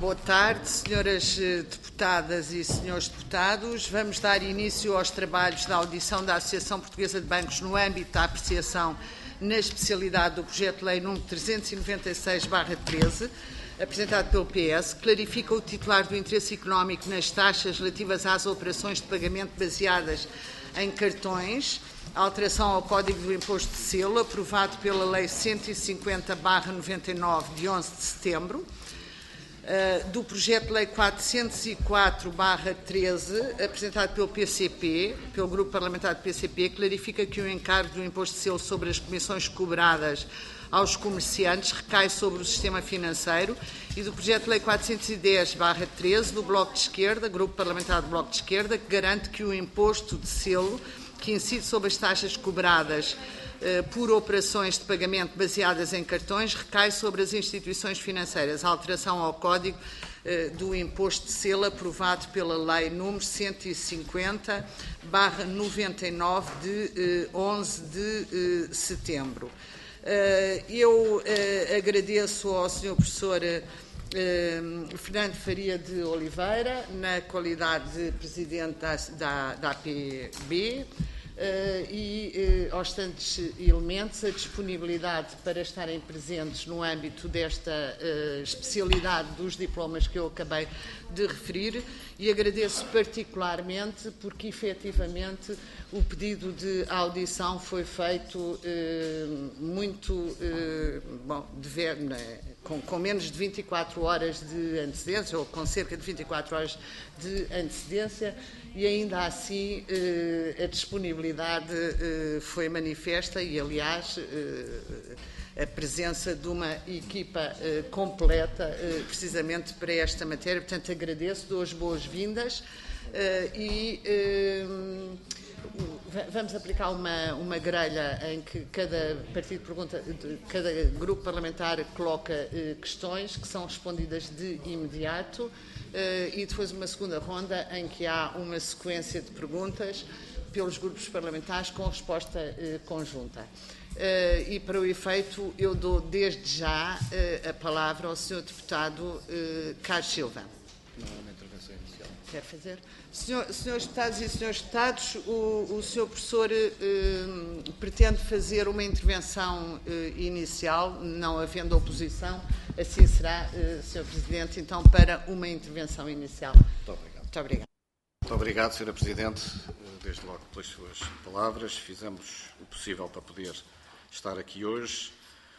Boa tarde, senhoras deputadas e senhores deputados. Vamos dar início aos trabalhos da audição da Associação Portuguesa de Bancos no âmbito da apreciação na especialidade do projeto de lei número 396/13, apresentado pelo PS, que clarifica o titular do interesse económico nas taxas relativas às operações de pagamento baseadas em cartões, a alteração ao Código do Imposto de Selo, aprovado pela Lei 150/99, de 11 de setembro, do projeto de lei 404/13, apresentado pelo PCP, pelo Grupo Parlamentar do PCP, clarifica que o encargo do Imposto de Selo sobre as comissões cobradas aos comerciantes recai sobre o sistema financeiro, e do projeto de lei 410/13, do Bloco de Esquerda, Grupo Parlamentar do Bloco de Esquerda, que garante que o imposto de selo, que incide sobre as taxas cobradas por operações de pagamento baseadas em cartões, recai sobre as instituições financeiras. A alteração ao Código do Imposto de Selo, aprovado pela Lei número 150/99, de 11 de setembro. Eu agradeço ao Sr. Professor Fernando Faria de Oliveira, na qualidade de Presidente da APB, e aos tantos elementos, a disponibilidade para estarem presentes no âmbito desta especialidade dos diplomas que eu acabei de referir, e agradeço particularmente porque, efetivamente, o pedido de audição foi feito com menos de 24 horas de antecedência, ou com cerca de 24 horas de antecedência, e ainda assim a disponibilidade foi manifesta e, aliás, a presença de uma equipa completa precisamente para esta matéria. Portanto, agradeço, dou as boas-vindas e vamos aplicar uma grelha em que cada partido pergunta, cada grupo parlamentar coloca questões que são respondidas de imediato, e depois uma segunda ronda em que há uma sequência de perguntas pelos grupos parlamentares com resposta conjunta. E para o efeito eu dou desde já a palavra ao Sr. Deputado Carlos Silva. Não é uma intervenção inicial. Quer fazer? Senhores deputados e senhores deputados, o Sr. Professor pretende fazer uma intervenção inicial, não havendo oposição. Assim será, Sr. Presidente, então, para uma intervenção inicial. Muito obrigado. Muito obrigado. Muito obrigado, Sra. Presidente, desde logo pelas suas palavras. Fizemos o possível para poder estar aqui hoje.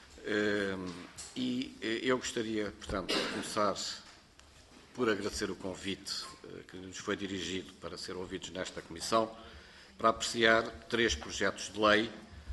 E eu gostaria, portanto, de começar por agradecer o convite que nos foi dirigido para ser ouvidos nesta comissão, para apreciar três projetos de lei,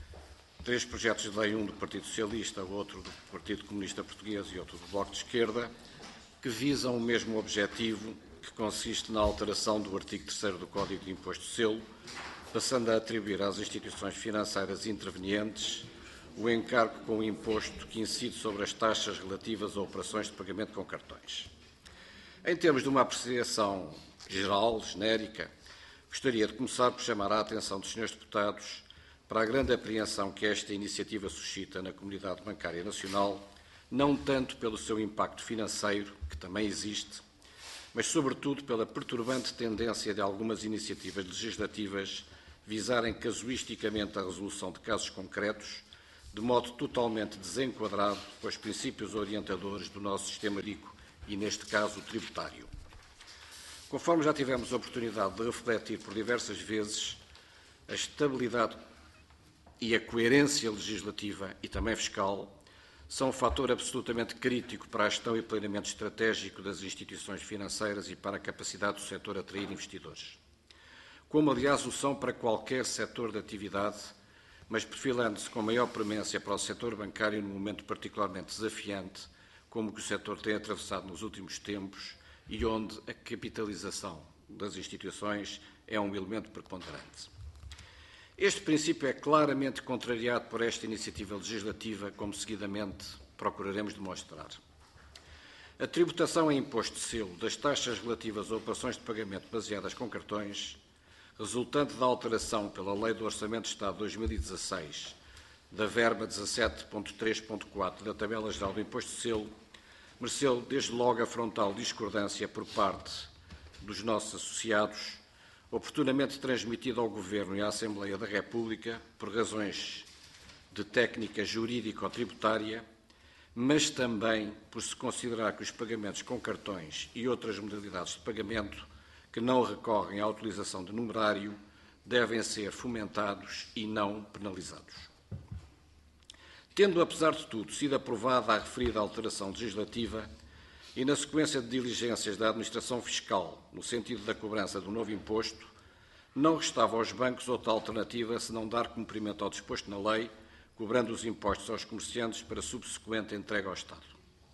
um do Partido Socialista, outro do Partido Comunista Português e outro do Bloco de Esquerda, que visam o mesmo objetivo, que consiste na alteração do artigo 3º do Código de Imposto de Selo, passando a atribuir às instituições financeiras intervenientes o encargo com o imposto que incide sobre as taxas relativas a operações de pagamento com cartões. Em termos de uma apreciação geral, genérica, gostaria de começar por chamar a atenção dos senhores deputados para a grande apreensão que esta iniciativa suscita na comunidade bancária nacional, não tanto pelo seu impacto financeiro, que também existe, mas sobretudo pela perturbante tendência de algumas iniciativas legislativas visarem casuisticamente a resolução de casos concretos, de modo totalmente desenquadrado com os princípios orientadores do nosso sistema jurídico e, neste caso, tributário. Conforme já tivemos a oportunidade de refletir por diversas vezes, a estabilidade e a coerência legislativa e também fiscal são um fator absolutamente crítico para a gestão e planeamento estratégico das instituições financeiras e para a capacidade do setor atrair investidores. Como, aliás, o são para qualquer setor de atividade, mas perfilando-se com maior premência para o setor bancário num momento particularmente desafiante, como que o setor tem atravessado nos últimos tempos e onde a capitalização das instituições é um elemento preponderante. Este princípio é claramente contrariado por esta iniciativa legislativa, como seguidamente procuraremos demonstrar. A tributação em imposto de selo das taxas relativas a operações de pagamento baseadas com cartões, resultante da alteração pela Lei do Orçamento de Estado de 2016 da verba 17.3.4 da Tabela Geral do Imposto de Selo, mereceu desde logo a frontal discordância por parte dos nossos associados, oportunamente transmitida ao Governo e à Assembleia da República por razões de técnica jurídico-tributária, mas também por se considerar que os pagamentos com cartões e outras modalidades de pagamento que não recorrem à utilização de numerário devem ser fomentados e não penalizados. Tendo, apesar de tudo, sido aprovada a referida alteração legislativa e na sequência de diligências da Administração Fiscal no sentido da cobrança do novo imposto, não restava aos bancos outra alternativa senão dar cumprimento ao disposto na lei, cobrando os impostos aos comerciantes para subsequente entrega ao Estado.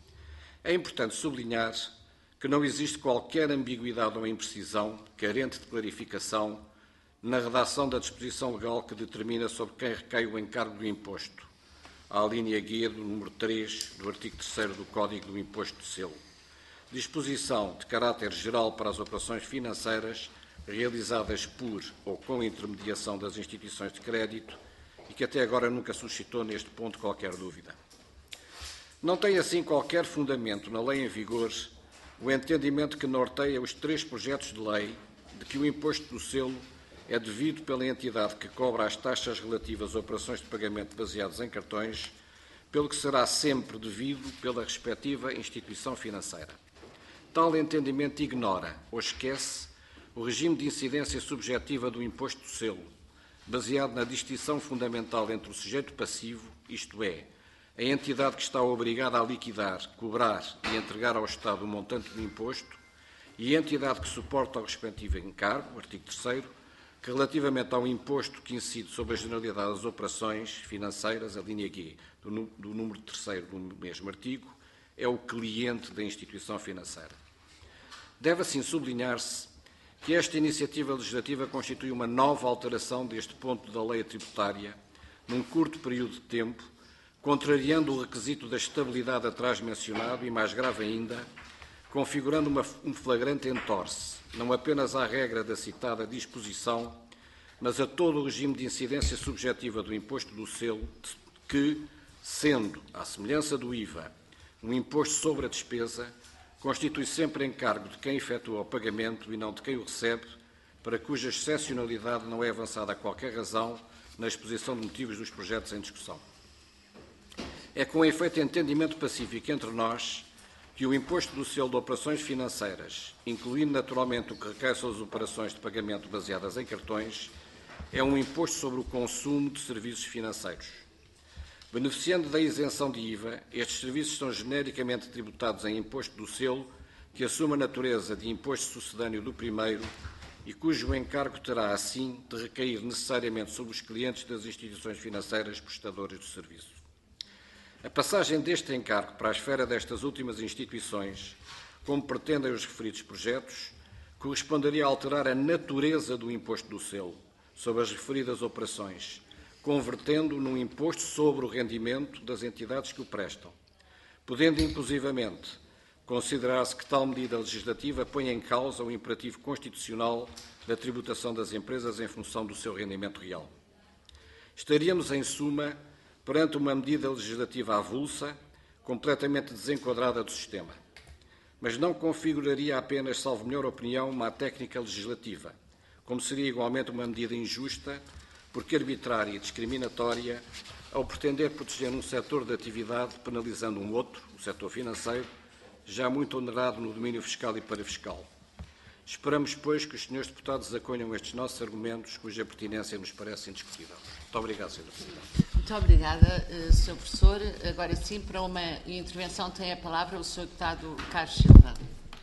É importante sublinhar que não existe qualquer ambiguidade ou imprecisão, carente de clarificação, na redação da disposição legal que determina sobre quem recai o encargo do imposto, à linha G do número 3 do artigo 3º do Código do Imposto de Selo. Disposição de caráter geral para as operações financeiras realizadas por ou com intermediação das instituições de crédito e que até agora nunca suscitou neste ponto qualquer dúvida. Não tem assim qualquer fundamento na lei em vigor o entendimento que norteia os 3 projetos de lei de que o imposto do selo é devido pela entidade que cobra as taxas relativas a operações de pagamento baseadas em cartões, pelo que será sempre devido pela respectiva instituição financeira. Tal entendimento ignora ou esquece o regime de incidência subjetiva do imposto do selo, baseado na distinção fundamental entre o sujeito passivo, isto é, a entidade que está obrigada a liquidar, cobrar e entregar ao Estado o montante do imposto, e a entidade que suporta o respectivo encargo, artigo 3º, que relativamente ao imposto que incide sobre a generalidade das operações financeiras, a linha G do número 3º do mesmo artigo, é o cliente da instituição financeira. Deve assim sublinhar-se que esta iniciativa legislativa constitui uma nova alteração deste ponto da lei tributária, num curto período de tempo, contrariando o requisito da estabilidade atrás mencionado e, mais grave ainda, configurando um flagrante entorce, não apenas à regra da citada disposição, mas a todo o regime de incidência subjetiva do imposto do selo, que, sendo, à semelhança do IVA, um imposto sobre a despesa, constitui sempre encargo de quem efetua o pagamento e não de quem o recebe, para cuja excepcionalidade não é avançada qualquer razão na exposição de motivos dos projetos em discussão. É com efeito entendimento pacífico entre nós que o imposto do selo de operações financeiras, incluindo naturalmente o que recai sobre as operações de pagamento baseadas em cartões, é um imposto sobre o consumo de serviços financeiros. Beneficiando da isenção de IVA, estes serviços são genericamente tributados em imposto do selo, que assume a natureza de imposto sucedâneo do primeiro e cujo encargo terá, assim, de recair necessariamente sobre os clientes das instituições financeiras prestadoras do serviço. A passagem deste encargo para a esfera destas últimas instituições, como pretendem os referidos projetos, corresponderia a alterar a natureza do imposto do selo sobre as referidas operações, convertendo-o num imposto sobre o rendimento das entidades que o prestam, podendo inclusivamente considerar-se que tal medida legislativa põe em causa o imperativo constitucional da tributação das empresas em função do seu rendimento real. Estaríamos, em suma, perante uma medida legislativa avulsa, completamente desenquadrada do sistema, mas não configuraria apenas, salvo melhor opinião, uma técnica legislativa, como seria igualmente uma medida injusta, porque arbitrária e discriminatória, ao pretender proteger um setor de atividade penalizando um outro, o setor financeiro, já muito onerado no domínio fiscal e parafiscal. Esperamos, pois, que os senhores deputados acolham estes nossos argumentos, cuja pertinência nos parece indiscutível. Muito obrigado, Sr. Presidente. Muito obrigada, Sr. Professor. Agora sim, para uma intervenção tem a palavra o Sr. Deputado Carlos Silva.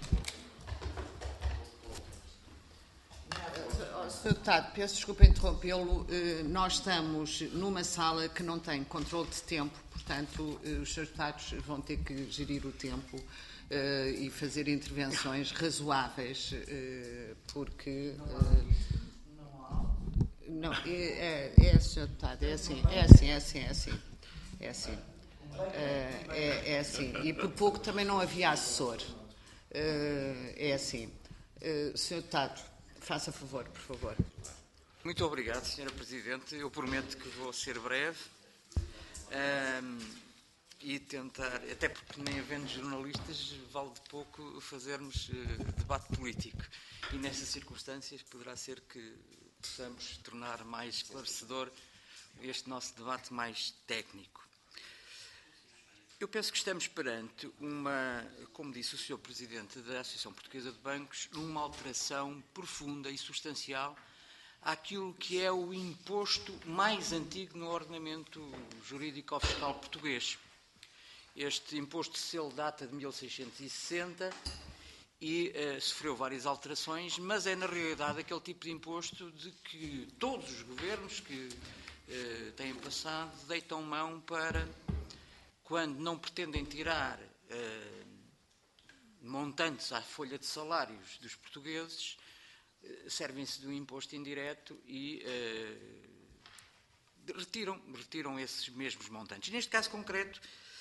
Sr. Deputado, peço desculpa interrompê-lo. Nós estamos numa sala que não tem controle de tempo, portanto, os Srs. Deputados vão ter que gerir o tempo e fazer intervenções razoáveis, porque... Não, Sr. Deputado, é assim. E por pouco também não havia assessor. É assim. Sr. Deputado, faça favor, por favor. Muito obrigado, Sra. Presidente. Eu prometo que vou ser breve. e tentar, até porque nem havendo jornalistas, vale de pouco fazermos debate político. E nessas circunstâncias poderá ser que possamos tornar mais esclarecedor este nosso debate mais técnico. Eu penso que estamos perante como disse o Sr. Presidente da Associação Portuguesa de Bancos, uma alteração profunda e substancial àquilo que é o imposto mais antigo no ordenamento jurídico-fiscal português. Este imposto de selo data de 1660 e sofreu várias alterações, mas é na realidade aquele tipo de imposto de que todos os governos que têm passado deitam mão para, quando não pretendem tirar montantes à folha de salários dos portugueses, servem-se do imposto indireto e retiram esses mesmos montantes. Neste caso concreto,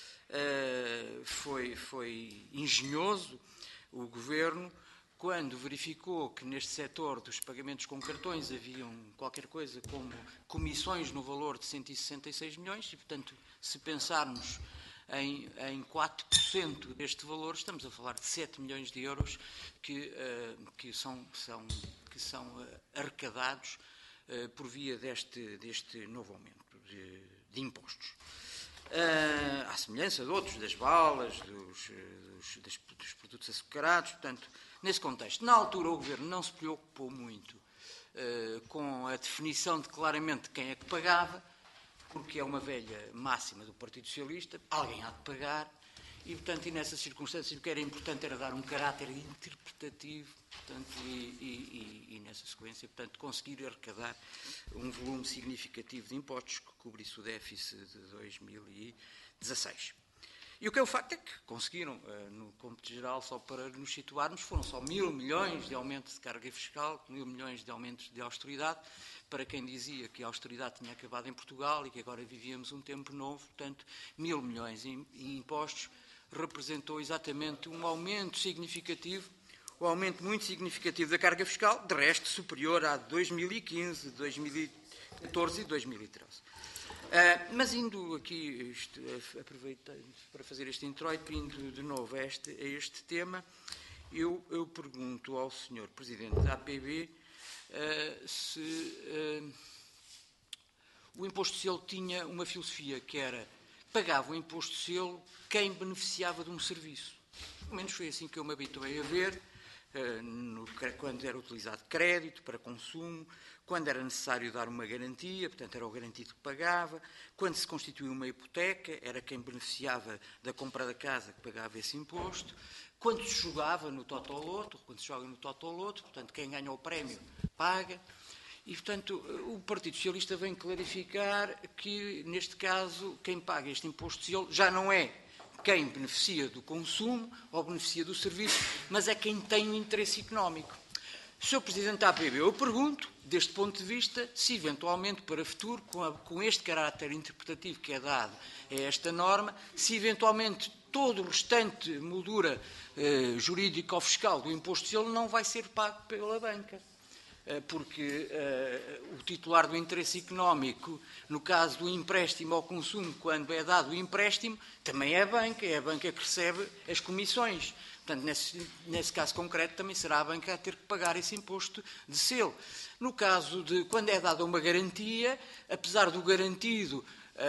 foi engenhoso o Governo quando verificou que neste setor dos pagamentos com cartões haviam qualquer coisa como comissões no valor de 166 milhões e, portanto, se pensarmos em 4% deste valor, estamos a falar de 7 milhões de euros que são arrecadados por via deste novo aumento de impostos. À semelhança de outros, das balas, dos produtos açucarados, portanto, nesse contexto. Na altura o Governo não se preocupou muito com a definição de claramente quem é que pagava, porque é uma velha máxima do Partido Socialista, alguém há de pagar, e, portanto, nessas circunstâncias o que era importante era dar um caráter interpretativo, portanto, e nessa sequência, portanto, conseguir arrecadar um volume significativo de impostos que cobrisse o déficit de 2016. E o que é o facto é que conseguiram, no cômputo geral, só para nos situarmos, foram só 1.000 milhões de aumento de carga fiscal, 1.000 milhões de aumentos de austeridade, para quem dizia que a austeridade tinha acabado em Portugal e que agora vivíamos um tempo novo, portanto, 1.000 milhões em impostos representou exatamente um aumento significativo, um aumento muito significativo da carga fiscal, de resto superior a 2015, 2014 e 2013. Mas indo aqui, aproveitando para fazer este introito, indo de novo a este tema, eu pergunto ao Sr. Presidente da APB se o imposto de selo tinha uma filosofia que era pagava o imposto de selo quem beneficiava de um serviço. Pelo menos foi assim que eu me habituei a ver, quando era utilizado crédito para consumo, quando era necessário dar uma garantia, portanto era o garantido que pagava, quando se constituía uma hipoteca, era quem beneficiava da compra da casa que pagava esse imposto, quando se jogava no Totoloto, quando se joga no Totoloto, portanto quem ganha o prémio paga. E, portanto, o Partido Socialista vem clarificar que, neste caso, quem paga este imposto de selo já não é quem beneficia do consumo ou beneficia do serviço, mas é quem tem um interesse económico. Sr. Presidente da APB, eu pergunto, deste ponto de vista, se eventualmente para o futuro, com este caráter interpretativo que é dado a esta norma, se eventualmente todo o restante moldura jurídica ou fiscal do imposto de selo não vai ser pago pela banca. Porque o titular do interesse económico, no caso do empréstimo ao consumo, quando é dado o empréstimo, também é a banca que recebe as comissões. Portanto, nesse caso concreto, também será a banca a ter que pagar esse imposto de selo. No caso de quando é dada uma garantia, apesar do garantido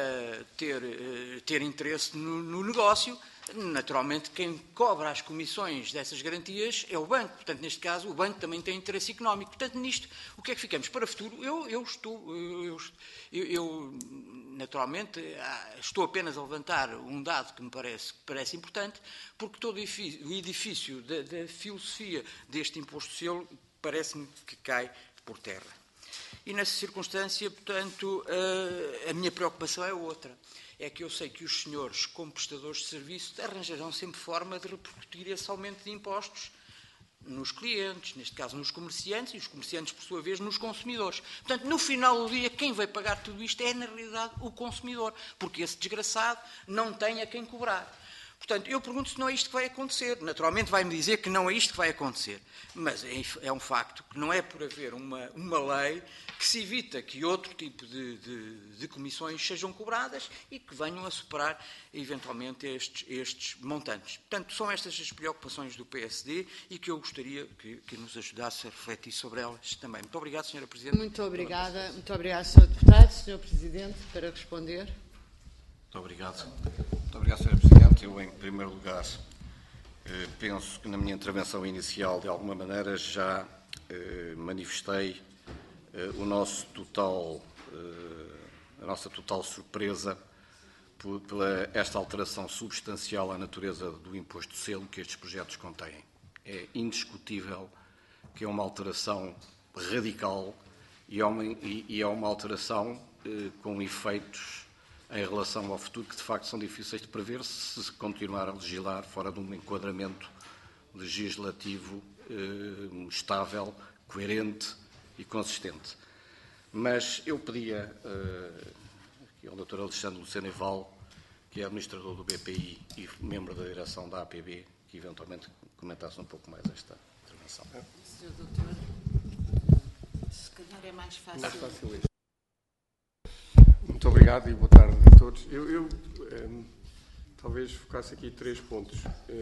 ter interesse no negócio, naturalmente quem cobra as comissões dessas garantias é o banco. Portanto, neste caso, o banco também tem interesse económico. Portanto, nisto, o que é que ficamos? Para o futuro, eu naturalmente, estou apenas a levantar um dado que me parece importante, porque todo o edifício da filosofia deste imposto de selo parece-me que cai por terra. E nessa circunstância, portanto, a minha preocupação é outra. É que eu sei que os senhores, como prestadores de serviço, arranjarão sempre forma de repercutir esse aumento de impostos nos clientes, neste caso nos comerciantes, e os comerciantes, por sua vez, nos consumidores. Portanto, no final do dia, quem vai pagar tudo isto é, na realidade, o consumidor, porque esse desgraçado não tem a quem cobrar. Portanto, eu pergunto se não é isto que vai acontecer. Naturalmente vai-me dizer que não é isto que vai acontecer. Mas é um facto que não é por haver uma lei que se evita que outro tipo de comissões sejam cobradas e que venham a superar, eventualmente, estes montantes. Portanto, são estas as preocupações do PSD e que eu gostaria que nos ajudasse a refletir sobre elas também. Muito obrigado, Sra. Presidente. Muito obrigada, Sr. Deputado. Sr. Presidente, para responder. Muito obrigado. Muito obrigado, Sra. Presidente. Eu, em primeiro lugar, penso que na minha intervenção inicial, de alguma maneira, já manifestei a nossa total surpresa por esta alteração substancial à natureza do imposto de selo que estes projetos contêm. É indiscutível que é uma alteração radical e é uma alteração com efeitos em relação ao futuro que, de facto, são difíceis de prever se continuar a legislar fora de um enquadramento legislativo estável, coerente e consistente. Mas eu pedia aqui ao Dr. Alexandre Lucena-Val, que é administrador do BPI e membro da direção da APB, que eventualmente comentasse um pouco mais esta intervenção. Sr. Doutor, se calhar é mais fácil. Mais fácil isto. Muito obrigado e boa tarde a todos. Eu talvez focasse aqui 3 pontos.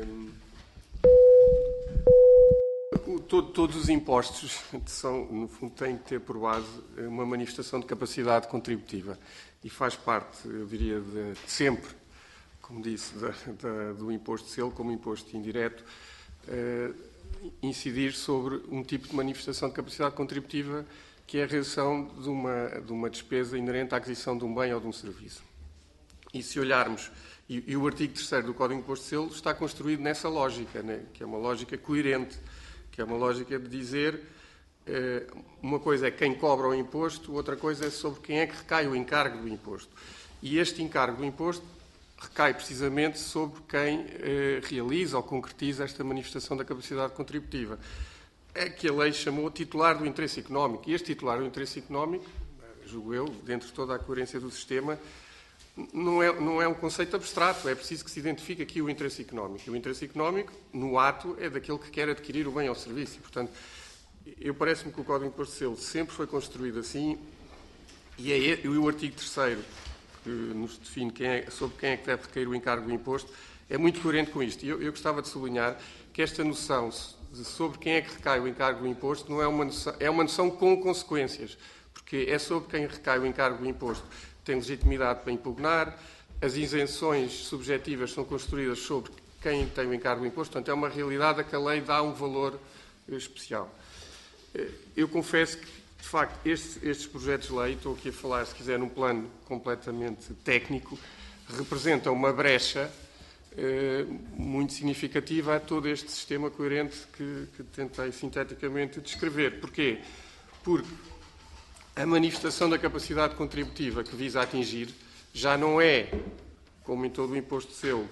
Todos os impostos no fundo, têm que ter por base uma manifestação de capacidade contributiva e faz parte, eu diria, de sempre, como disse, do imposto de selo como imposto indireto, incidir sobre um tipo de manifestação de capacidade contributiva que é a realização de uma despesa inerente à aquisição de um bem ou de um serviço. E se olharmos, e o artigo 3º do Código de Imposto de Selo está construído nessa lógica, né, que é uma lógica coerente, que é uma lógica de dizer uma coisa é quem cobra o imposto, outra coisa é sobre quem é que recai o encargo do imposto. E este encargo do imposto recai precisamente sobre quem realiza ou concretiza esta manifestação da capacidade contributiva. É que a lei chamou titular do interesse económico. E este titular do interesse económico, julgo eu, dentro de toda a coerência do sistema, não é um conceito abstrato, é preciso que se identifique aqui o interesse económico. E o interesse económico, no ato, é daquele que quer adquirir o bem ou serviço. E, portanto, parece-me que o Código de Imposto de Selo sempre foi construído assim, e o artigo 3º, que nos define sobre quem é que deve recair o encargo do imposto, é muito coerente com isto. E eu gostava de sublinhar que esta noção sobre quem é que recai o encargo do imposto não é uma noção com consequências, porque é sobre quem recai o encargo do imposto tem legitimidade para impugnar, as isenções subjetivas são construídas sobre quem tem o encargo do imposto, portanto é uma realidade a que a lei dá um valor especial. Eu confesso que, de facto, estes projetos de lei, estou aqui a falar, se quiser, num plano completamente técnico, representam uma brecha muito significativa a todo este sistema coerente que tentei sinteticamente descrever. Porquê? Porque a manifestação da capacidade contributiva que visa atingir já não é, como em todo o imposto de selo,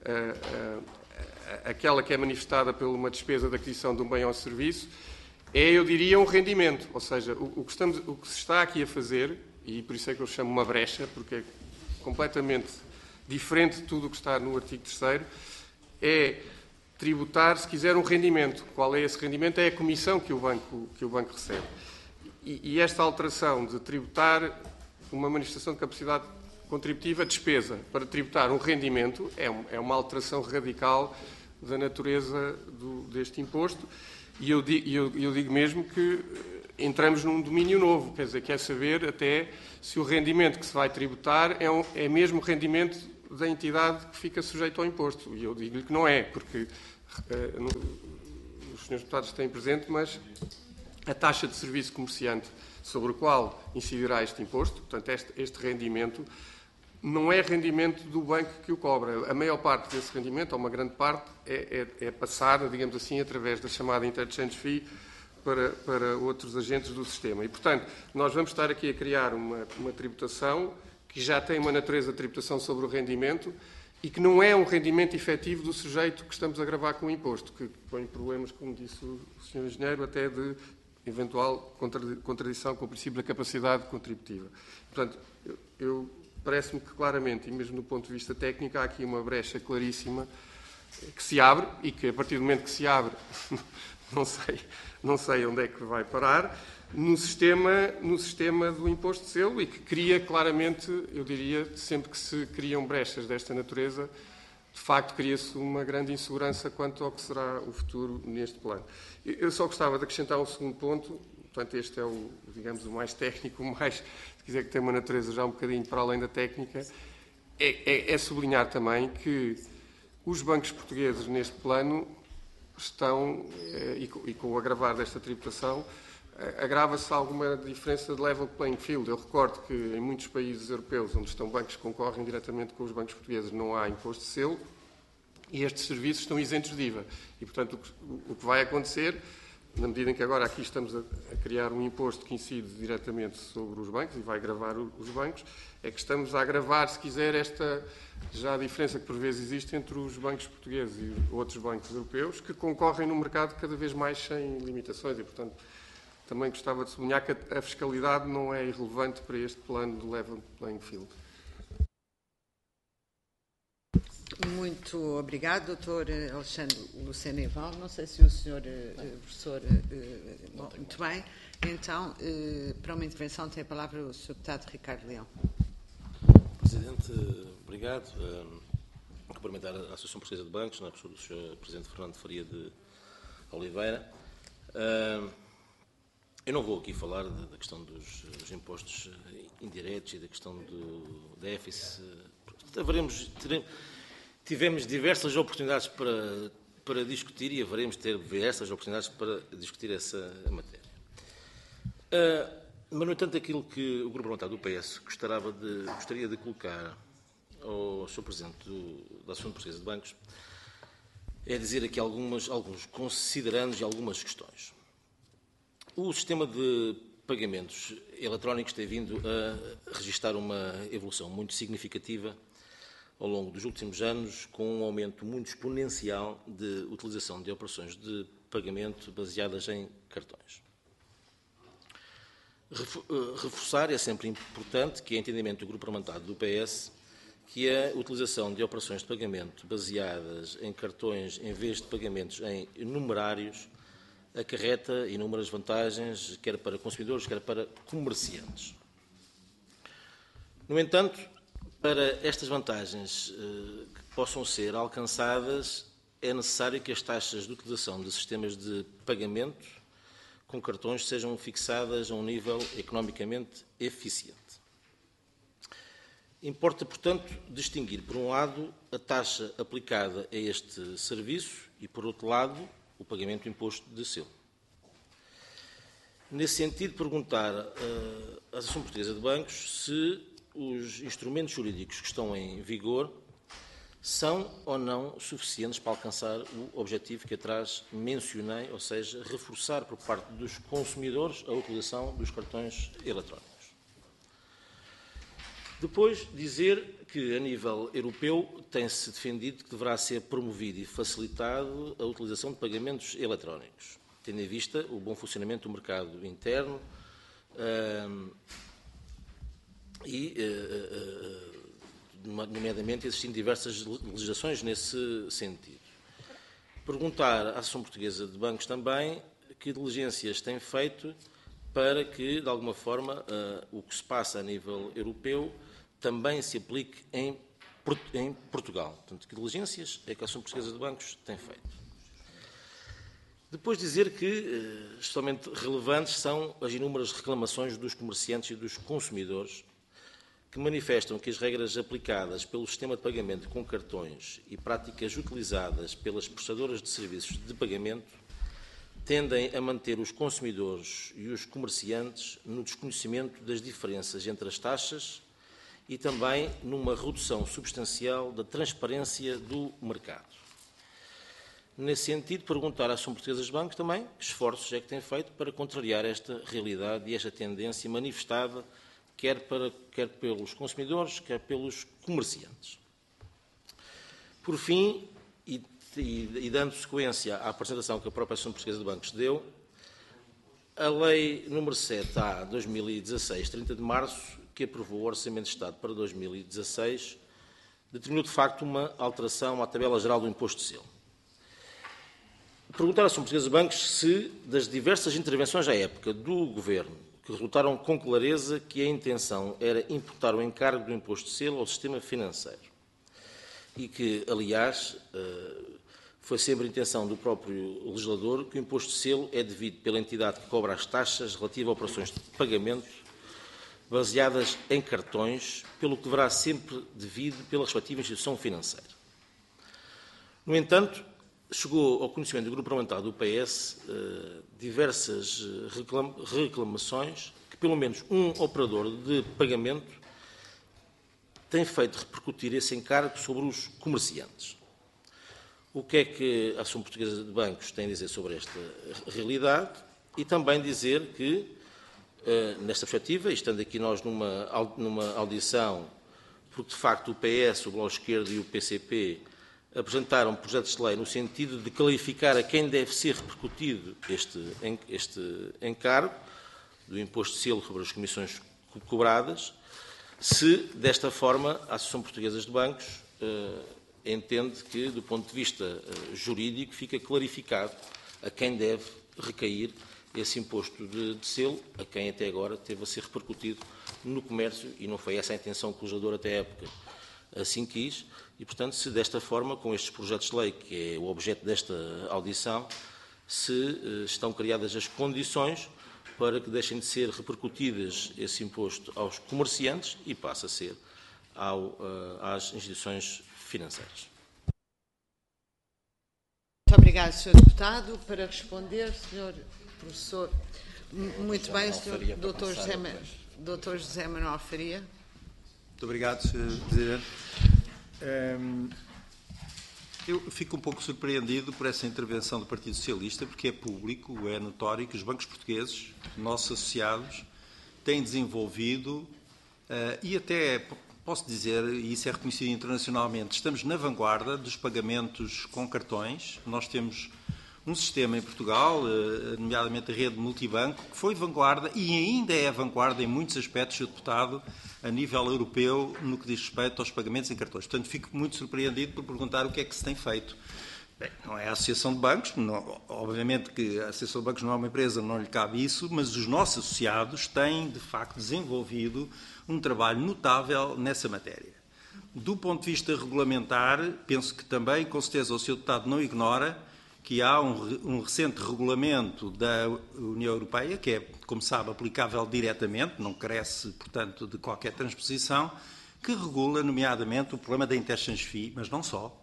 aquela que é manifestada por uma despesa de aquisição de um bem ou serviço, eu diria, um rendimento. Ou seja, o que se está aqui a fazer, e por isso é que eu chamo uma brecha, porque é completamente diferente de tudo o que está no artigo 3º, é tributar, se quiser, um rendimento. Qual é esse rendimento? É a comissão que o banco recebe. E esta alteração de tributar uma manifestação de capacidade contributiva, despesa, para tributar um rendimento, é uma alteração radical da natureza deste imposto. E eu digo mesmo que entramos num domínio novo, quer dizer, quer saber até se o rendimento que se vai tributar é mesmo rendimento da entidade que fica sujeito ao imposto. E eu digo-lhe que não é, porque os senhores deputados têm presente, mas a taxa de serviço comerciante sobre o qual incidirá este imposto, portanto, este rendimento, não é rendimento do banco que o cobra. A maior parte desse rendimento, ou uma grande parte, é passada, digamos assim, através da chamada interchange fee para outros agentes do sistema. E, portanto, nós vamos estar aqui a criar uma tributação que já tem uma natureza de tributação sobre o rendimento e que não é um rendimento efetivo do sujeito que estamos a gravar com o imposto, que põe problemas, como disse o Sr. Engenheiro, até de eventual contradição com o princípio da capacidade contributiva. Portanto, eu parece-me que claramente, e mesmo do ponto de vista técnico, há aqui uma brecha claríssima que se abre e que, a partir do momento que se abre, não sei onde é que vai parar, no sistema do imposto de selo, e que cria claramente, eu diria, sempre que se criam brechas desta natureza, de facto cria-se uma grande insegurança quanto ao que será o futuro neste plano. Eu só gostava de acrescentar um segundo ponto, portanto este é o, digamos, o mais técnico, o mais, se quiser, que tem uma natureza já um bocadinho para além da técnica, é sublinhar também que os bancos portugueses neste plano estão, e com o agravar desta tributação, agrava-se alguma diferença de level playing field. Eu recordo que em muitos países europeus onde estão bancos que concorrem diretamente com os bancos portugueses não há imposto de selo e estes serviços estão isentos de IVA. E, portanto, o que vai acontecer, na medida em que agora aqui estamos a criar um imposto que incide diretamente sobre os bancos e vai gravar os bancos, é que estamos a agravar, se quiser, esta já a diferença que por vezes existe entre os bancos portugueses e outros bancos europeus que concorrem no mercado cada vez mais sem limitações e, portanto, também gostava de sublinhar que a fiscalidade não é irrelevante para este plano de level playing field. Muito obrigado, Dr. Alexandre Lucena Eval. Não sei se o Sr. Professor... muito bem. Então, para uma intervenção tem a palavra o Sr. Deputado Ricardo Leão. Presidente, obrigado. Cumprimentar a Associação Portuguesa de Bancos, na pessoa do Sr. Presidente Fernando Faria de Oliveira. Eu não vou aqui falar da questão dos impostos indiretos e da questão do déficit. Tivemos diversas oportunidades para discutir e haveremos de ter diversas oportunidades para discutir essa matéria. Mas, no entanto, aquilo que o Grupo Parlamentar do PS gostaria de colocar ao Sr. Presidente da Associação Portuguesa de Bancos é dizer aqui alguns considerandos e algumas questões. O sistema de pagamentos eletrónicos tem vindo a registrar uma evolução muito significativa ao longo dos últimos anos, com um aumento muito exponencial de utilização de operações de pagamento baseadas em cartões. Reforçar é sempre importante, que é entendimento do Grupo Parlamentar do PS, que a utilização de operações de pagamento baseadas em cartões em vez de pagamentos em numerários acarreta inúmeras vantagens, quer para consumidores, quer para comerciantes. No entanto, para estas vantagens que possam ser alcançadas, é necessário que as taxas de utilização de sistemas de pagamento com cartões sejam fixadas a um nível economicamente eficiente. Importa, portanto, distinguir, por um lado, a taxa aplicada a este serviço e, por outro lado, o pagamento do imposto de selo. Nesse sentido, perguntar à Associação Portuguesa de Bancos se os instrumentos jurídicos que estão em vigor são ou não suficientes para alcançar o objetivo que atrás mencionei, ou seja, reforçar por parte dos consumidores a utilização dos cartões eletrónicos. Depois, dizer que, a nível europeu, tem-se defendido que deverá ser promovido e facilitado a utilização de pagamentos eletrónicos, tendo em vista o bom funcionamento do mercado interno nomeadamente, existem diversas legislações nesse sentido. Perguntar à Associação Portuguesa de Bancos também que diligências tem feito para que, de alguma forma, o que se passa a nível europeu também se aplique em Portugal. Portanto, que diligências é que a Associação Portuguesa de Bancos tem feito. Depois dizer que, especialmente relevantes, são as inúmeras reclamações dos comerciantes e dos consumidores que manifestam que as regras aplicadas pelo sistema de pagamento com cartões e práticas utilizadas pelas prestadoras de serviços de pagamento tendem a manter os consumidores e os comerciantes no desconhecimento das diferenças entre as taxas e também numa redução substancial da transparência do mercado. Nesse sentido, perguntar à Associação Portuguesa dos Bancos também que esforços é que tem feito para contrariar esta realidade e esta tendência manifestada quer pelos consumidores, quer pelos comerciantes. Por fim, e dando sequência à apresentação que a própria Associação Portuguesa de Bancos deu, a Lei nº 7/2016, 30 de março, que aprovou o Orçamento de Estado para 2016 determinou, de facto, uma alteração à tabela geral do imposto de selo. Perguntar à Associação Portuguesa de Bancos se, das diversas intervenções à época do Governo, que resultaram com clareza que a intenção era imputar o encargo do imposto de selo ao sistema financeiro e que, aliás, foi sempre a intenção do próprio legislador que o imposto de selo é devido pela entidade que cobra as taxas relativas a operações de pagamento baseadas em cartões, pelo que deverá sempre devido pela respectiva instituição financeira. No entanto, chegou ao conhecimento do Grupo Parlamentar do PS diversas reclamações que pelo menos um operador de pagamento tem feito repercutir esse encargo sobre os comerciantes. O que é que a Associação Portuguesa de Bancos tem a dizer sobre esta realidade? E também dizer que, nesta perspectiva, estando aqui nós numa audição, porque de facto o PS, o Bloco de Esquerda e o PCP apresentaram projetos de lei no sentido de clarificar a quem deve ser repercutido este encargo do imposto de selo sobre as comissões cobradas, se, desta forma, a Associação Portuguesa de Bancos entende que, do ponto de vista jurídico, fica clarificado a quem deve recair esse imposto de selo, a quem até agora teve a ser repercutido no comércio, e não foi essa a intenção que o legislador até a época assim quis, e, portanto, se desta forma, com estes projetos de lei, que é o objeto desta audição, se estão criadas as condições para que deixem de ser repercutidas esse imposto aos comerciantes e passe a ser às instituições financeiras. Muito obrigado, Sr. Deputado. Para responder, Sr. Professor. Muito bem, Sr. Dr. José Manuel Faria. Muito obrigado, Sr. Presidente. Eu fico um pouco surpreendido por essa intervenção do Partido Socialista, porque é público, é notório que os bancos portugueses, nossos associados, têm desenvolvido, e até posso dizer, e isso é reconhecido internacionalmente, estamos na vanguarda dos pagamentos com cartões. Nós temos um sistema em Portugal, nomeadamente a rede multibanco, que foi vanguarda e ainda é vanguarda em muitos aspectos, Sr. Deputado, a nível europeu, no que diz respeito aos pagamentos em cartões. Portanto, fico muito surpreendido por perguntar o que é que se tem feito. Bem, não é a Associação de Bancos, obviamente que a Associação de Bancos não é uma empresa, não lhe cabe isso, mas os nossos associados têm, de facto, desenvolvido um trabalho notável nessa matéria. Do ponto de vista regulamentar, penso que também, com certeza, o Sr. Deputado não ignora que há um recente regulamento da União Europeia, que é, como sabe, aplicável diretamente, não carece, portanto, de qualquer transposição, que regula, nomeadamente, o problema da interchange fee, mas não só.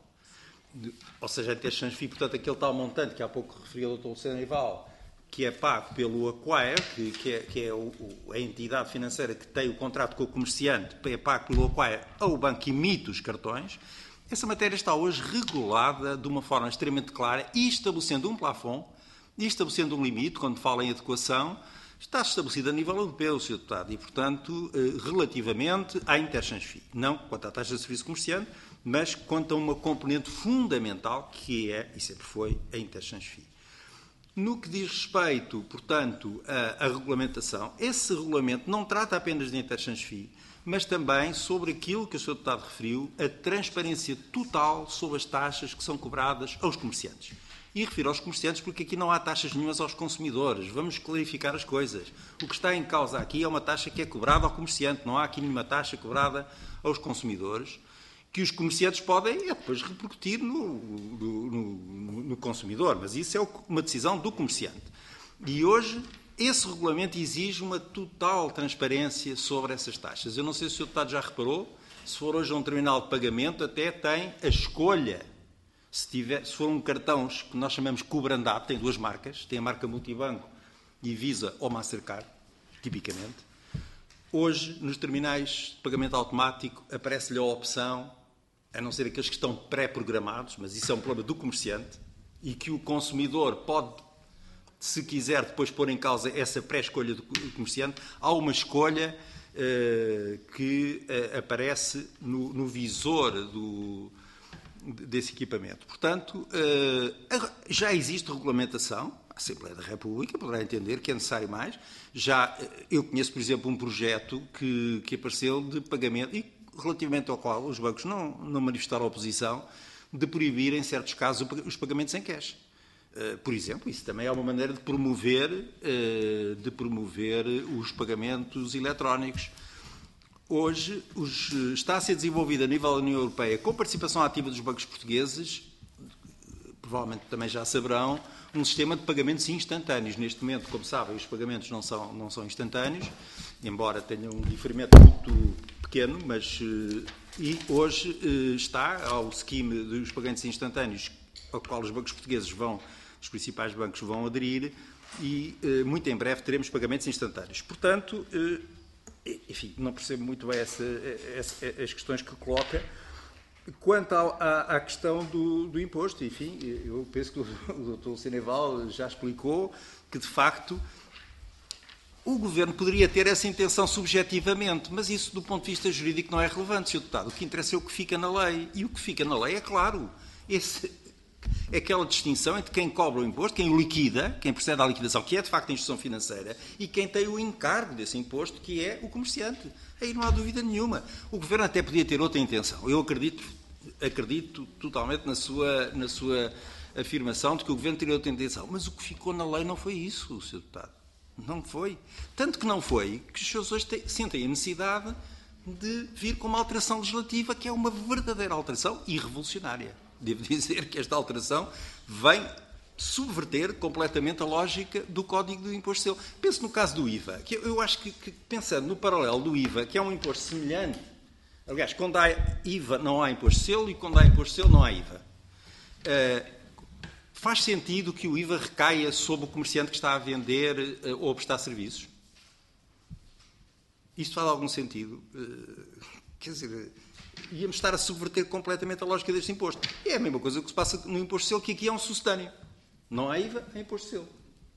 Ou seja, a interchange fee, portanto, aquele tal montante que há pouco referiu o Dr. Luciano Eival, que é pago pelo Acquire, que é a entidade financeira que tem o contrato com o comerciante, é pago pelo Acquire ao banco que emite os cartões. Essa matéria está hoje regulada de uma forma extremamente clara e estabelecendo um plafond e estabelecendo um limite, quando fala em adequação, está estabelecido a nível europeu, Sr. Deputado, e, portanto, relativamente à interchange fee. Não quanto à taxa de serviço comerciante, mas quanto a uma componente fundamental, que é, e sempre foi, a interchange fee. No que diz respeito, portanto, à regulamentação, esse regulamento não trata apenas de interchange fee, mas também sobre aquilo que o Sr. Deputado referiu, a transparência total sobre as taxas que são cobradas aos comerciantes. E refiro aos comerciantes porque aqui não há taxas nenhumas aos consumidores. Vamos clarificar as coisas. O que está em causa aqui é uma taxa que é cobrada ao comerciante. Não há aqui nenhuma taxa cobrada aos consumidores, que os comerciantes podem depois repercutir no consumidor. Mas isso é uma decisão do comerciante. E hoje esse regulamento exige uma total transparência sobre essas taxas. Eu não sei se o Sr. Deputado já reparou, se for hoje a um terminal de pagamento, até tem a escolha. Se for um cartão que nós chamamos co-brandado, tem duas marcas, tem a marca Multibanco e Visa ou Mastercard, tipicamente. Hoje, nos terminais de pagamento automático, aparece-lhe a opção, a não ser aqueles que estão pré-programados, mas isso é um problema do comerciante, e que o consumidor pode, se quiser depois pôr em causa essa pré-escolha do comerciante, há uma escolha que aparece no visor desse equipamento. Portanto, já existe regulamentação, Assembleia da República poderá entender que é necessário mais. Eu conheço, por exemplo, um projeto que apareceu de pagamento, e relativamente ao qual os bancos não manifestaram oposição, de proibir, em certos casos, os pagamentos em cash. Por exemplo, isso também é uma maneira de promover os pagamentos eletrónicos. Hoje está a ser desenvolvido a nível da União Europeia, com participação ativa dos bancos portugueses, provavelmente também já saberão, um sistema de pagamentos instantâneos. Neste momento, como sabem, os pagamentos não são instantâneos, embora tenham um diferimento muito pequeno, mas e hoje está ao scheme dos pagamentos instantâneos, ao qual os bancos portugueses os principais bancos vão aderir, e muito em breve teremos pagamentos instantâneos. Portanto, enfim, não percebo muito bem as questões que coloca. Quanto à questão do imposto, enfim, eu penso que o Dr. Seneval já explicou que, de facto, o Governo poderia ter essa intenção subjetivamente, mas isso, do ponto de vista jurídico, não é relevante, Sr. Deputado. O que interessa é o que fica na lei. E o que fica na lei é claro. É aquela distinção entre quem cobra o imposto, quem o liquida, quem procede à liquidação, que é de facto a instituição financeira, e quem tem o encargo desse imposto, que é o comerciante. Aí não há dúvida nenhuma. O Governo até podia ter outra intenção. Eu acredito totalmente na sua afirmação de que o Governo teria outra intenção. Mas o que ficou na lei não foi isso, Sr. Deputado. Não foi. Tanto que não foi que os senhores hoje sentem a necessidade de vir com uma alteração legislativa que é uma verdadeira alteração e revolucionária. Devo dizer que esta alteração vem subverter completamente a lógica do Código do Imposto de Selo. Penso no caso do IVA, que eu acho que pensando no paralelo do IVA, que é um imposto semelhante, aliás, quando há IVA não há imposto de selo e quando há imposto de selo não há IVA. Faz sentido que o IVA recaia sobre o comerciante que está a vender ou a prestar serviços? Isto faz algum sentido? Quer dizer, íamos estar a subverter completamente a lógica deste imposto. É a mesma coisa que se passa no imposto de selo, que aqui é um sucedâneo. Não há IVA, é imposto de selo.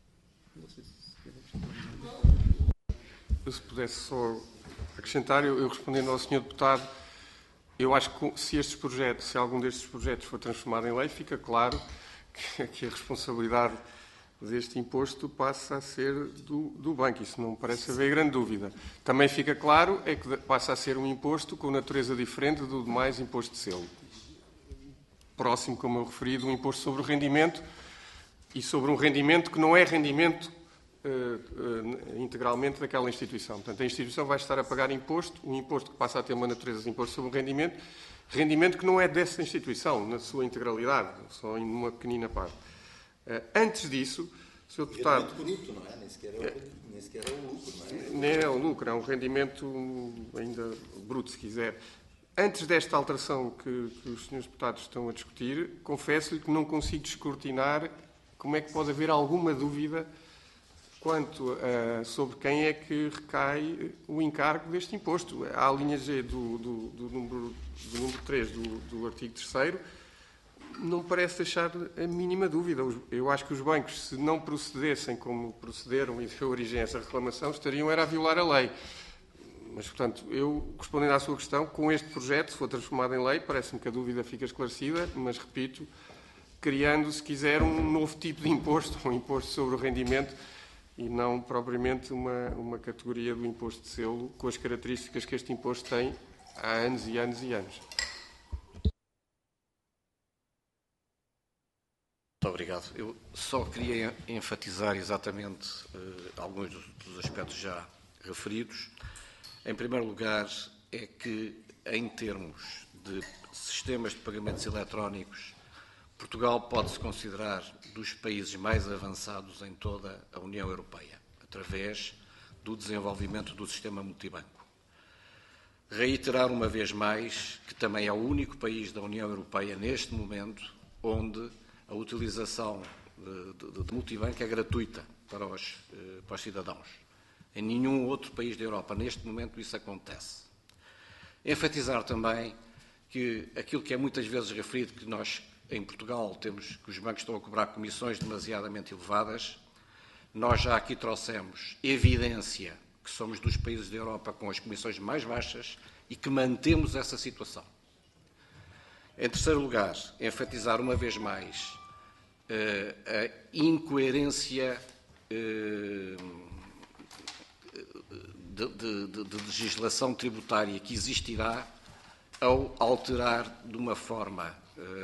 Eu, se pudesse só acrescentar, eu respondendo ao Sr. Deputado, eu acho que se algum destes projetos for transformado em lei, fica claro que a responsabilidade deste imposto passa a ser do banco. Isso não me parece haver grande dúvida. Também fica claro é que passa a ser um imposto com natureza diferente do demais imposto de selo. Próximo, como eu referi, do imposto sobre o rendimento e sobre um rendimento que não é rendimento integralmente daquela instituição. Portanto, a instituição vai estar a pagar imposto, um imposto que passa a ter uma natureza de imposto sobre o rendimento que não é dessa instituição, na sua integralidade, só em uma pequenina parte. Antes disso, Sr. Deputado... É rendimento bruto, não é? Nem sequer é o lucro, não é? Nem é o lucro, é um rendimento ainda bruto, se quiser. Antes desta alteração que os Srs. Deputados estão a discutir, confesso-lhe que não consigo descortinar como é que pode haver alguma dúvida quanto sobre quem é que recai o encargo deste imposto. Há a linha G do número 3 do artigo 3º, não parece deixar a mínima dúvida. Eu acho que os bancos, se não procedessem como procederam e deu origem a essa reclamação, era a violar a lei. Mas, portanto, eu, respondendo à sua questão, com este projeto, se for transformado em lei, parece-me que a dúvida fica esclarecida, mas, repito, criando, se quiser, um novo tipo de imposto, um imposto sobre o rendimento, e não propriamente uma categoria do imposto de selo com as características que este imposto tem há anos e anos e anos. Muito obrigado. Eu só queria enfatizar exatamente alguns dos aspectos já referidos. Em primeiro lugar, é que, em termos de sistemas de pagamentos eletrónicos, Portugal pode-se considerar dos países mais avançados em toda a União Europeia, através do desenvolvimento do sistema multibanco. Reiterar uma vez mais que também é o único país da União Europeia, neste momento, onde a utilização de multibanco é gratuita para os cidadãos. Em nenhum outro país da Europa, neste momento, isso acontece. Enfatizar também que aquilo que é muitas vezes referido, que nós, em Portugal, temos que os bancos estão a cobrar comissões demasiadamente elevadas, nós já aqui trouxemos evidência que somos dos países da Europa com as comissões mais baixas e que mantemos essa situação. Em terceiro lugar, enfatizar uma vez mais a incoerência de legislação tributária que existirá ao alterar de uma forma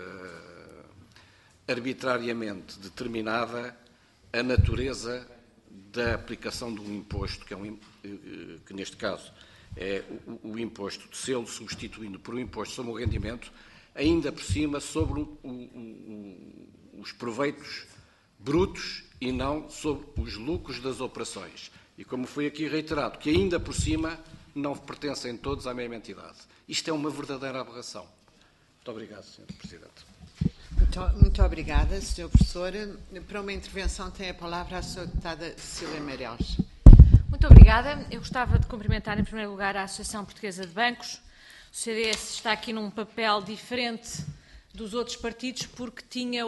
arbitrariamente determinada a natureza da aplicação de um imposto, que neste caso é o imposto de selo, substituindo por um imposto sobre o rendimento, ainda por cima sobre os proveitos brutos e não sobre os lucros das operações. E como foi aqui reiterado, que ainda por cima não pertencem todos à mesma entidade. Isto é uma verdadeira aberração. Muito obrigado, Sr. Presidente. Muito obrigada, Sr. Professor. Para uma intervenção tem a palavra a Sra. Deputada Cecília Meireles. Muito obrigada. Eu gostava de cumprimentar, em primeiro lugar, a Associação Portuguesa de Bancos. O CDS está aqui num papel diferente dos outros partidos porque tinha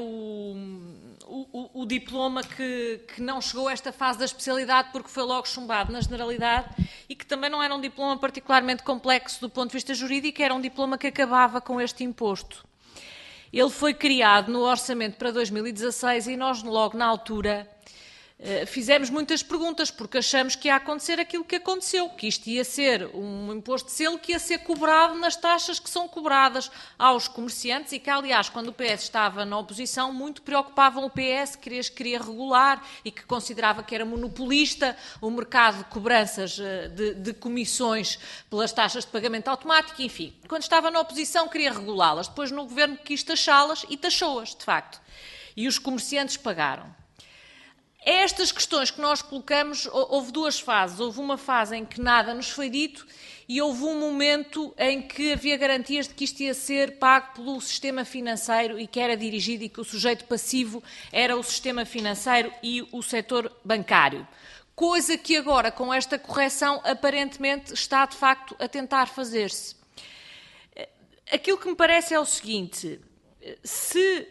o diploma que não chegou a esta fase da especialidade porque foi logo chumbado na generalidade e que também não era um diploma particularmente complexo do ponto de vista jurídico, era um diploma que acabava com este imposto. Ele foi criado no orçamento para 2016 e nós logo na altura fizemos muitas perguntas, porque achamos que ia acontecer aquilo que aconteceu, que isto ia ser um imposto de selo que ia ser cobrado nas taxas que são cobradas aos comerciantes e que, aliás, quando o PS estava na oposição, muito preocupavam o PS, que queria regular e que considerava que era monopolista o mercado de cobranças de comissões pelas taxas de pagamento automático, enfim. Quando estava na oposição queria regulá-las, depois no governo quis taxá-las e taxou-as, de facto. E os comerciantes pagaram. Estas questões que nós colocamos, houve duas fases. Houve uma fase em que nada nos foi dito e houve um momento em que havia garantias de que isto ia ser pago pelo sistema financeiro e que era dirigido e que o sujeito passivo era o sistema financeiro e o setor bancário. Coisa que agora, com esta correção, aparentemente está, de facto, a fazer-se. Aquilo que me parece é o seguinte... Se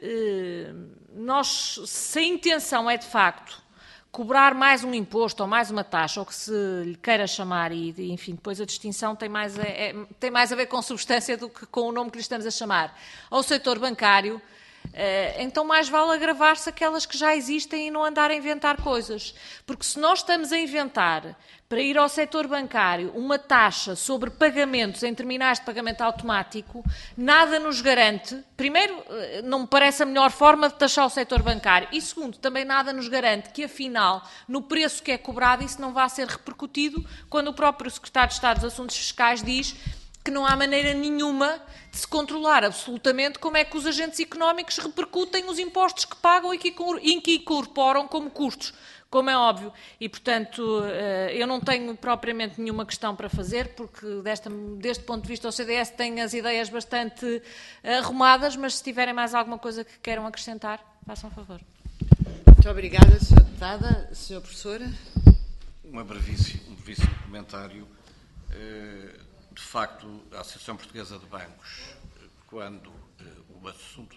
a intenção é, de facto, cobrar mais um imposto ou mais uma taxa, ou que se lhe queira chamar, e enfim, depois a distinção tem mais a ver com substância do que com o nome que lhe estamos a chamar, ao setor bancário, então mais vale agravar-se aquelas que já existem e não andar a inventar coisas. Porque se nós estamos a inventar, para ir ao setor bancário, uma taxa sobre pagamentos em terminais de pagamento automático, nada nos garante, primeiro, não me parece a melhor forma de taxar o setor bancário, e segundo, também nada nos garante que, afinal, no preço que é cobrado, isso não vá ser repercutido quando o próprio Secretário de Estado dos Assuntos Fiscais diz que não há maneira nenhuma de se controlar absolutamente como é que os agentes económicos repercutem os impostos que pagam e que incorporam como custos, como é óbvio. E, portanto, eu não tenho propriamente nenhuma questão para fazer, porque deste ponto de vista o CDS tem as ideias bastante arrumadas, mas se tiverem mais alguma coisa que queiram acrescentar, façam favor. Muito obrigada, Sra. Deputada. Sr. Professor. Um brevíssimo comentário. De facto, a Associação Portuguesa de Bancos, quando o assunto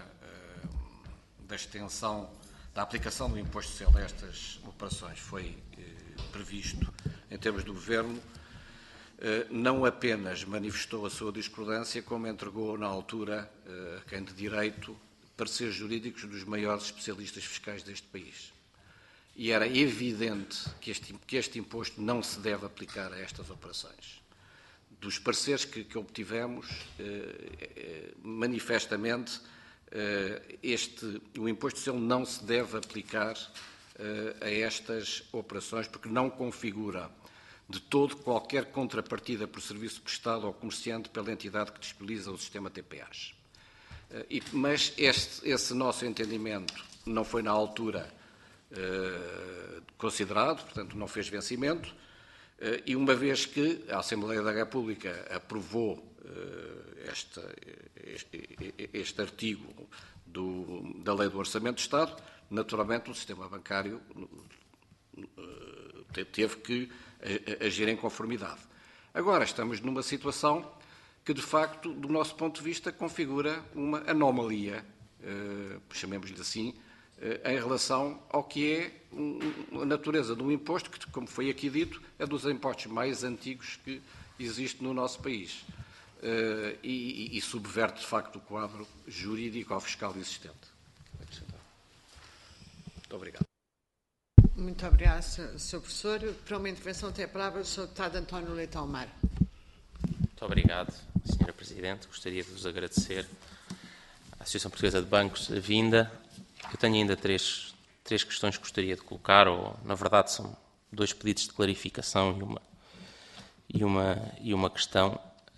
da extensão, da aplicação do imposto de selo a estas operações foi previsto em termos do Governo, não apenas manifestou a sua discordância, como entregou na altura, a quem de direito, pareceres jurídicos dos maiores especialistas fiscais deste país. E era evidente que este imposto não se deve aplicar a estas operações. Dos pareceres que obtivemos, manifestamente, o imposto de selo não se deve aplicar a estas operações porque não configura de todo qualquer contrapartida por serviço prestado ao comerciante pela entidade que disponibiliza o sistema TPAs. Mas esse nosso entendimento não foi na altura considerado, portanto não fez vencimento, e uma vez que a Assembleia da República aprovou este artigo da Lei do Orçamento de Estado, naturalmente o sistema bancário teve que agir em conformidade. Agora estamos numa situação que, de facto, do nosso ponto de vista, configura uma anomalia, chamemos-lhe assim, em relação ao que é a natureza de um imposto que, como foi aqui dito, é dos impostos mais antigos que existe no nosso país e subverte, de facto, o quadro jurídico ou fiscal existente. Muito obrigado. Muito obrigada, Sr. Professor. Para uma intervenção tem a palavra o Sr. Deputado António Leitão Mar. Muito obrigado, Sra. Presidente. Gostaria de vos agradecer à Associação Portuguesa de Bancos a vinda. Eu tenho ainda três questões que gostaria de colocar, ou, na verdade, são 2 pedidos de clarificação e uma questão.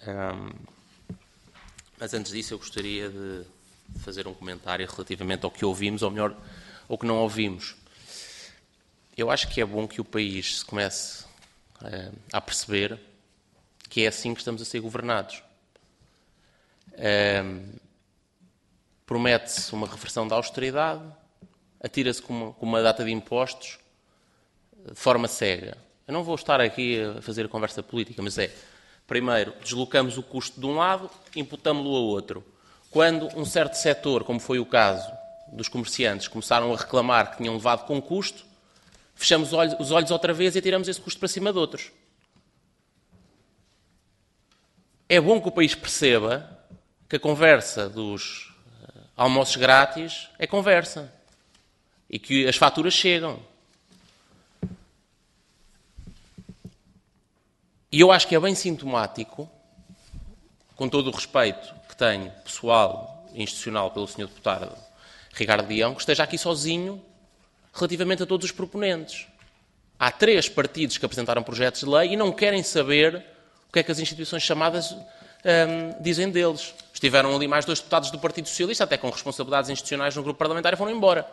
Mas antes disso eu gostaria de fazer um comentário relativamente ao que ouvimos, ou melhor, ao que não ouvimos. Eu acho que é bom que o país se comece a perceber que é assim que estamos a ser governados. Promete-se uma reversão da austeridade, atira-se com uma data de impostos de forma cega. Eu não vou estar aqui a fazer conversa política, mas primeiro, deslocamos o custo de um lado, imputamos-lo a outro. Quando um certo setor, como foi o caso dos comerciantes, começaram a reclamar que tinham levado com custo, fechamos os olhos outra vez e atiramos esse custo para cima de outros. É bom que o país perceba que a conversa dos almoços grátis é conversa e que as faturas chegam. E eu acho que é bem sintomático, com todo o respeito que tenho pessoal e institucional pelo Sr. Deputado Ricardo Leão, que esteja aqui sozinho relativamente a todos os proponentes. Há 3 partidos que apresentaram projetos de lei e não querem saber o que é que as instituições chamadas dizem deles. Estiveram ali mais 2 deputados do Partido Socialista, até com responsabilidades institucionais no grupo parlamentar, e foram embora.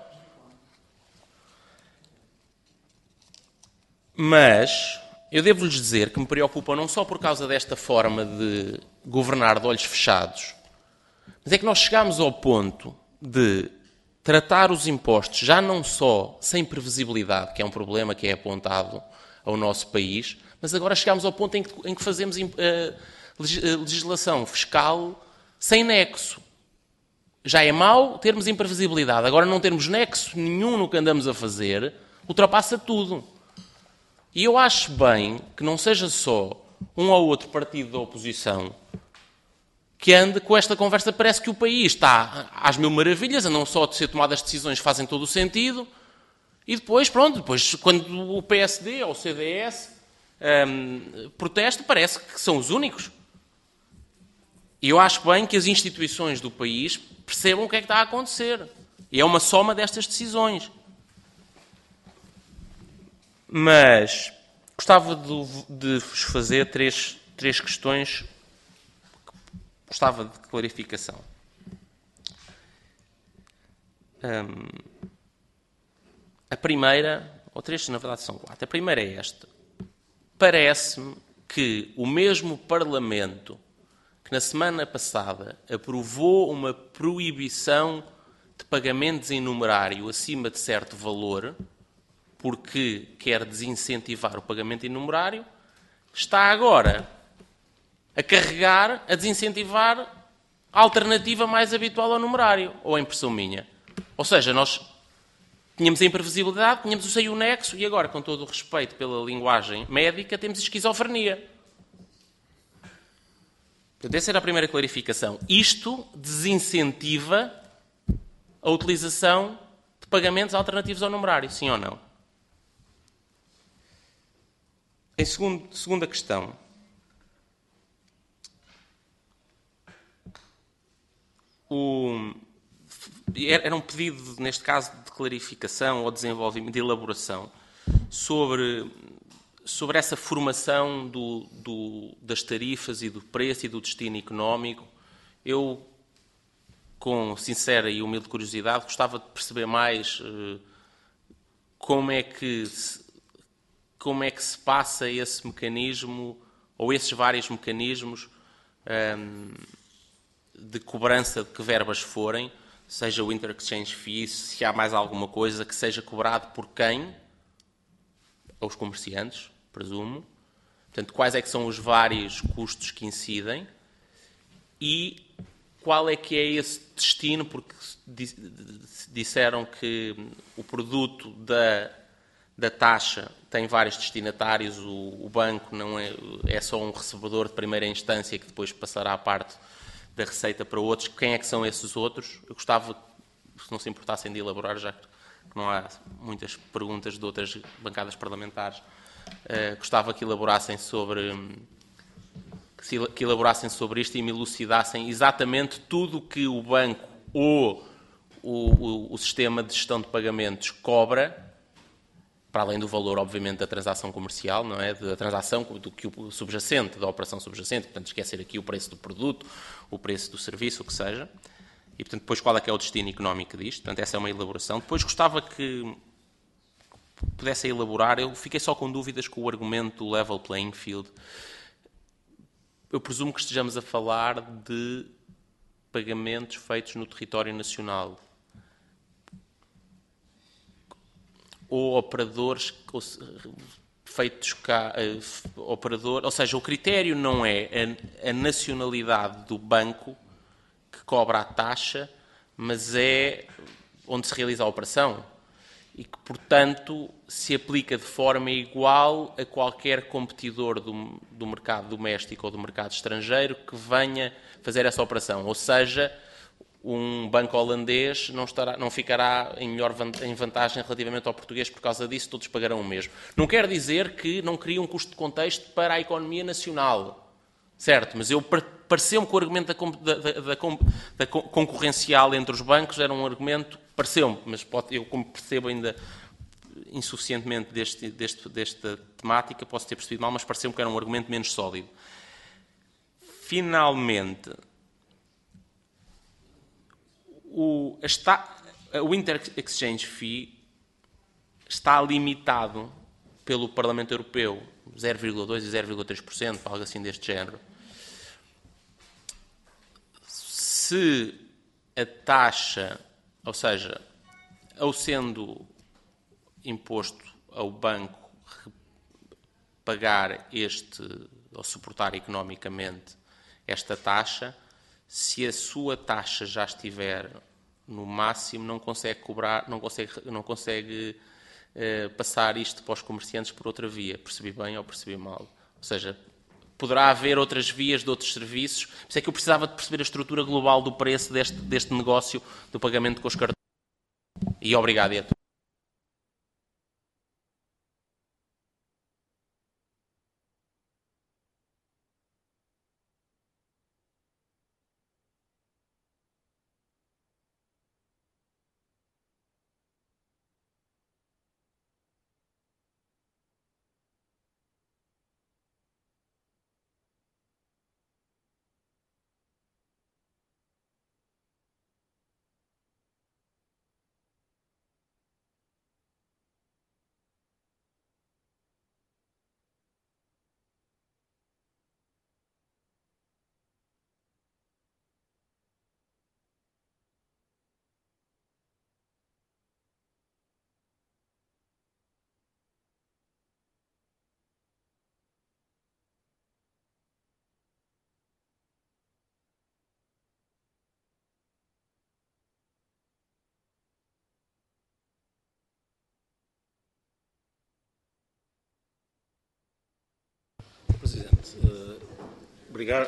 Mas eu devo-lhes dizer que me preocupa não só por causa desta forma de governar de olhos fechados, mas é que nós chegámos ao ponto de tratar os impostos já não só sem previsibilidade, que é um problema que é apontado ao nosso país, mas agora chegámos ao ponto em que fazemos legislação fiscal sem nexo. Já é mau termos imprevisibilidade. Agora não termos nexo nenhum no que andamos a fazer, ultrapassa tudo. E eu acho bem que não seja só um ou outro partido da oposição que ande com esta conversa. Parece que o país está às mil maravilhas, a não só de ser tomadas decisões que fazem todo o sentido, e depois, quando o PSD ou o CDS protesta, parece que são os únicos. E eu acho bem que as instituições do país percebam o que é que está a acontecer. E é uma soma destas decisões. Mas gostava de vos fazer três questões. Gostava de clarificação. A primeira, ou 3, na verdade são 4. A primeira é esta. Parece-me que o mesmo Parlamento que na semana passada aprovou uma proibição de pagamentos em numerário acima de certo valor, porque quer desincentivar o pagamento em numerário, está agora a carregar, a desincentivar a alternativa mais habitual ao numerário, ou a impressão minha. Ou seja, nós tínhamos a imprevisibilidade, tínhamos o seio e o nexo, e agora, com todo o respeito pela linguagem médica, temos esquizofrenia. Portanto, essa era a primeira clarificação. Isto desincentiva a utilização de pagamentos alternativos ao numerário, sim ou não? Em segunda questão, era um pedido, neste caso, de clarificação ou desenvolvimento, de elaboração, sobre essa formação das tarifas e do preço e do destino económico. Eu, com sincera e humilde curiosidade, gostava de perceber mais como é que se passa esse mecanismo, ou esses vários mecanismos de cobrança de que verbas forem, seja o inter-exchange fee, se há mais alguma coisa que seja cobrado por quem? Aos comerciantes, presumo. Portanto, quais é que são os vários custos que incidem e qual é que é esse destino, porque disseram que o produto da taxa tem vários destinatários, o banco não é só um recebedor de primeira instância que depois passará a parte da receita para outros. Quem é que são esses outros? Eu gostava, se não se importassem, de elaborar, já que que não há muitas perguntas de outras bancadas parlamentares, gostava que elaborassem sobre isto e me elucidassem exatamente tudo o que o banco ou o sistema de gestão de pagamentos cobra, para além do valor, obviamente, da transação comercial, não é? Da transação do que o subjacente, da operação subjacente, portanto, esquecer aqui o preço do produto, o preço do serviço, o que seja. E, portanto, depois qual é que é o destino económico disto. Portanto, essa é uma elaboração. Depois gostava que pudessem elaborar. Eu fiquei só com dúvidas com o argumento do level playing field. Eu presumo que estejamos a falar de pagamentos feitos no território nacional. Ou operadores feitos cá, ou seja, o critério não é a nacionalidade do banco que cobra a taxa, mas é onde se realiza a operação e que, portanto, se aplica de forma igual a qualquer competidor do mercado doméstico ou do mercado estrangeiro que venha fazer essa operação. Ou seja, um banco holandês não ficará em vantagem relativamente ao português por causa disso, todos pagarão o mesmo. Não quer dizer que não cria um custo de contexto para a economia nacional, certo? Mas pareceu-me que o argumento da concorrencial entre os bancos era um argumento, pareceu-me, mas eu como percebo ainda insuficientemente desta temática, posso ter percebido mal, mas pareceu-me que era um argumento menos sólido. Finalmente, o Inter-Exchange está limitado pelo Parlamento Europeu, 0,2% e 0,3%, algo assim deste género. Se a taxa, ou seja, ao sendo imposto ao banco pagar ou suportar economicamente esta taxa, se a sua taxa já estiver no máximo, não consegue cobrar, não consegue passar isto para os comerciantes por outra via. Percebi bem ou percebi mal? Ou seja, poderá haver outras vias de outros serviços. Por isso é que eu precisava de perceber a estrutura global do preço deste negócio do pagamento com os cartões. E obrigado, Eto. Presidente, obrigado.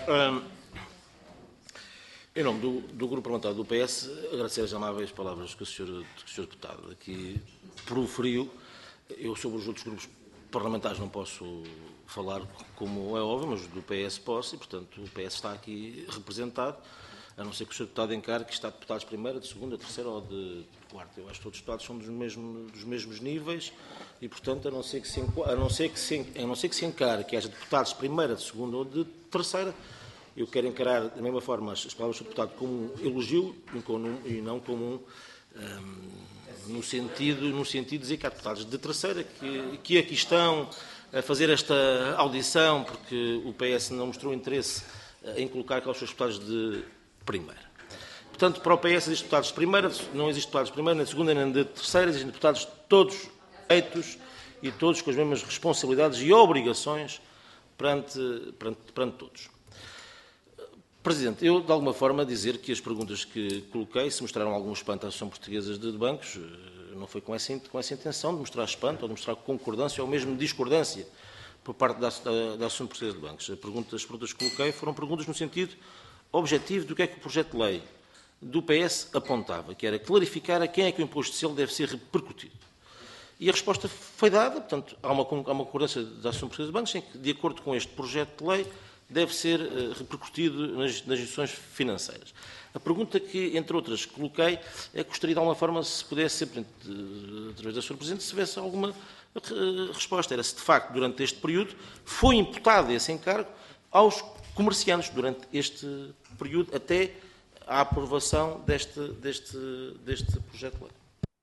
Em nome do Grupo Parlamentar do PS, agradecer as amáveis palavras que o Sr. Deputado aqui proferiu. Eu, sobre os outros grupos parlamentares, não posso falar, como é óbvio, mas do PS posso, e, portanto, o PS está aqui representado, a não ser que o Sr. Deputado encare que está de deputados de primeira, de segunda, de terceira ou de quarta. Eu acho que todos os deputados são dos mesmos níveis e, portanto, a não ser que se encare que haja deputados de primeira, de segunda ou de terceira, eu quero encarar da mesma forma as palavras do deputado como um elogio e não como no sentido de dizer que há deputados de terceira que aqui estão a fazer esta audição porque o PS não mostrou interesse em colocar cá os seus deputados de primeira. Portanto, para o PS existem deputados de primeira, não existem deputados de primeira, nem de segunda, nem de terceira, existem deputados todos eleitos e todos com as mesmas responsabilidades e obrigações perante todos. Presidente, eu, de alguma forma, dizer que as perguntas que coloquei, se mostraram algum espanto à Associação Portuguesa de Bancos, não foi com essa intenção de mostrar espanto ou de mostrar concordância ou mesmo discordância por parte da Associação Portuguesa de Bancos. As perguntas que coloquei foram perguntas no sentido objetivo do que é que o projeto de lei do PS apontava, que era clarificar a quem é que o imposto de selo deve ser repercutido. E a resposta foi dada, portanto, há uma concordância da Associação Portuguesa de Bancos em que, de acordo com este projeto de lei, deve ser repercutido nas instituições financeiras. A pergunta que, entre outras, coloquei é que gostaria de alguma forma, se pudesse, sempre, através da Sra. Presidente, se tivesse alguma resposta. Era se, de facto, durante este período, foi imputado esse encargo aos comerciantes durante este período, até à aprovação deste projeto de lei.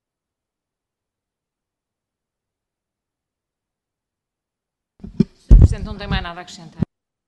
Sr. Presidente, não tem mais nada a acrescentar.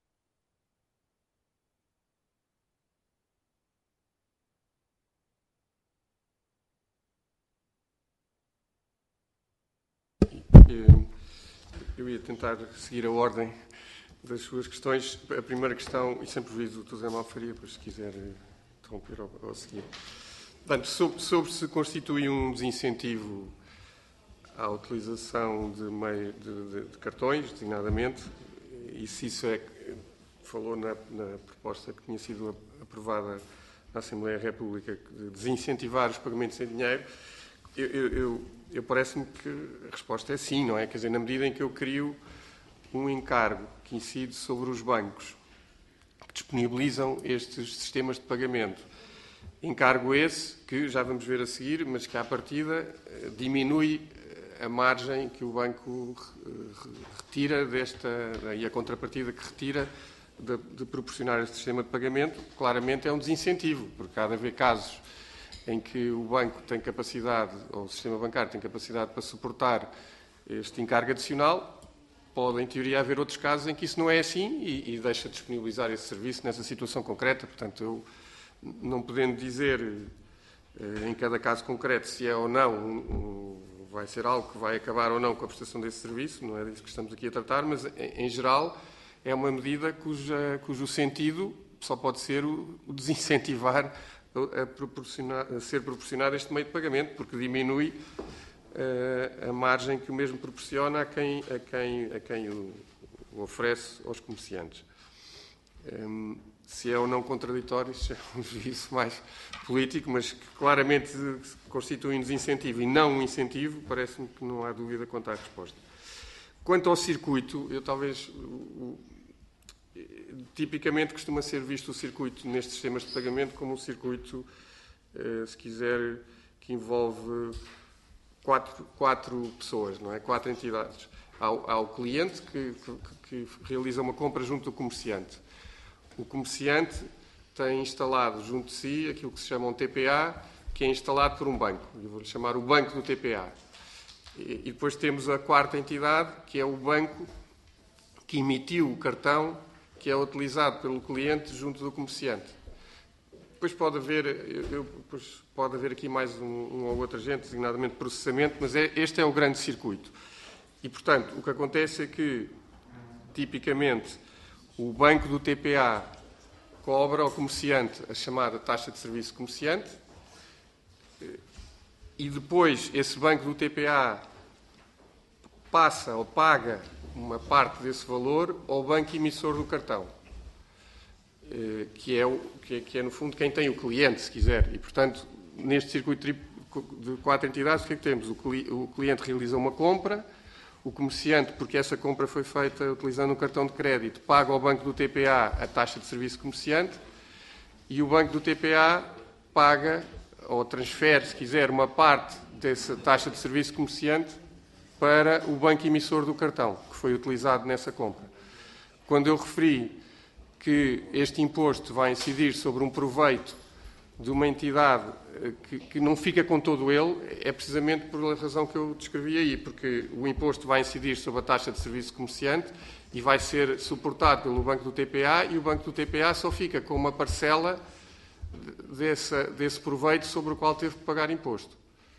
Eu ia tentar seguir a ordem das suas questões. A primeira questão, e sempre vi o José Malfaria, pois se quiser interromper ou seguir. Portanto, sobre se constitui um desincentivo à utilização de cartões, designadamente, e se isso falou na proposta que tinha sido aprovada na Assembleia da República, de desincentivar os pagamentos em dinheiro, eu parece-me que a resposta é sim, não é? Quer dizer, na medida em que eu crio um encargo que incide sobre os bancos que disponibilizam estes sistemas de pagamento, encargo esse que já vamos ver a seguir, mas que à partida diminui a margem que o banco retira e a contrapartida que retira de proporcionar este sistema de pagamento, claramente é um desincentivo, porque há de haver casos em que o banco tem capacidade, ou o sistema bancário tem capacidade para suportar este encargo adicional. Pode, em teoria, haver outros casos em que isso não é assim e deixa de disponibilizar esse serviço nessa situação concreta. Portanto, eu, não podendo dizer em cada caso concreto se é ou não, vai ser algo que vai acabar ou não com a prestação desse serviço, não é disso que estamos aqui a tratar, mas, em geral, é uma medida cujo sentido só pode ser o desincentivar a ser proporcionado este meio de pagamento, porque diminui a margem que o mesmo proporciona a quem o oferece aos comerciantes. Se é ou não contraditório, isso é um juízo mais político, mas que claramente constitui um desincentivo e não um incentivo, parece-me que não há dúvida quanto à resposta. Quanto ao circuito, eu talvez... Tipicamente costuma ser visto o circuito nestes sistemas de pagamento como um circuito, se quiser, que envolve quatro pessoas, não é? 4 entidades. Há o cliente que realiza uma compra junto do comerciante. O comerciante tem instalado junto de si aquilo que se chama um TPA, que é instalado por um banco. Eu vou-lhe chamar o banco do TPA. E depois temos a 4ª entidade, que é o banco que emitiu o cartão que é utilizado pelo cliente junto do comerciante. Depois pode haver aqui mais um ou outro agente, designadamente processamento, mas este é o grande circuito. E, portanto, o que acontece é que, tipicamente, o banco do TPA cobra ao comerciante a chamada taxa de serviço comerciante e depois esse banco do TPA passa ou paga uma parte desse valor ao banco emissor do cartão, que é, no fundo, quem tem o cliente, se quiser. E, portanto, neste circuito de 4 entidades, o que é que temos? O cliente realiza uma compra, o comerciante, porque essa compra foi feita utilizando um cartão de crédito, paga ao banco do TPA a taxa de serviço comerciante e o banco do TPA paga ou transfere, se quiser, uma parte dessa taxa de serviço comerciante para o banco emissor do cartão, que foi utilizado nessa compra. Quando eu referi que este imposto vai incidir sobre um proveito de uma entidade que não fica com todo ele, é precisamente pela razão que eu descrevi aí, porque o imposto vai incidir sobre a taxa de serviço comerciante e vai ser suportado pelo banco do TPA e o banco do TPA só fica com uma parcela desse proveito sobre o qual teve que pagar imposto.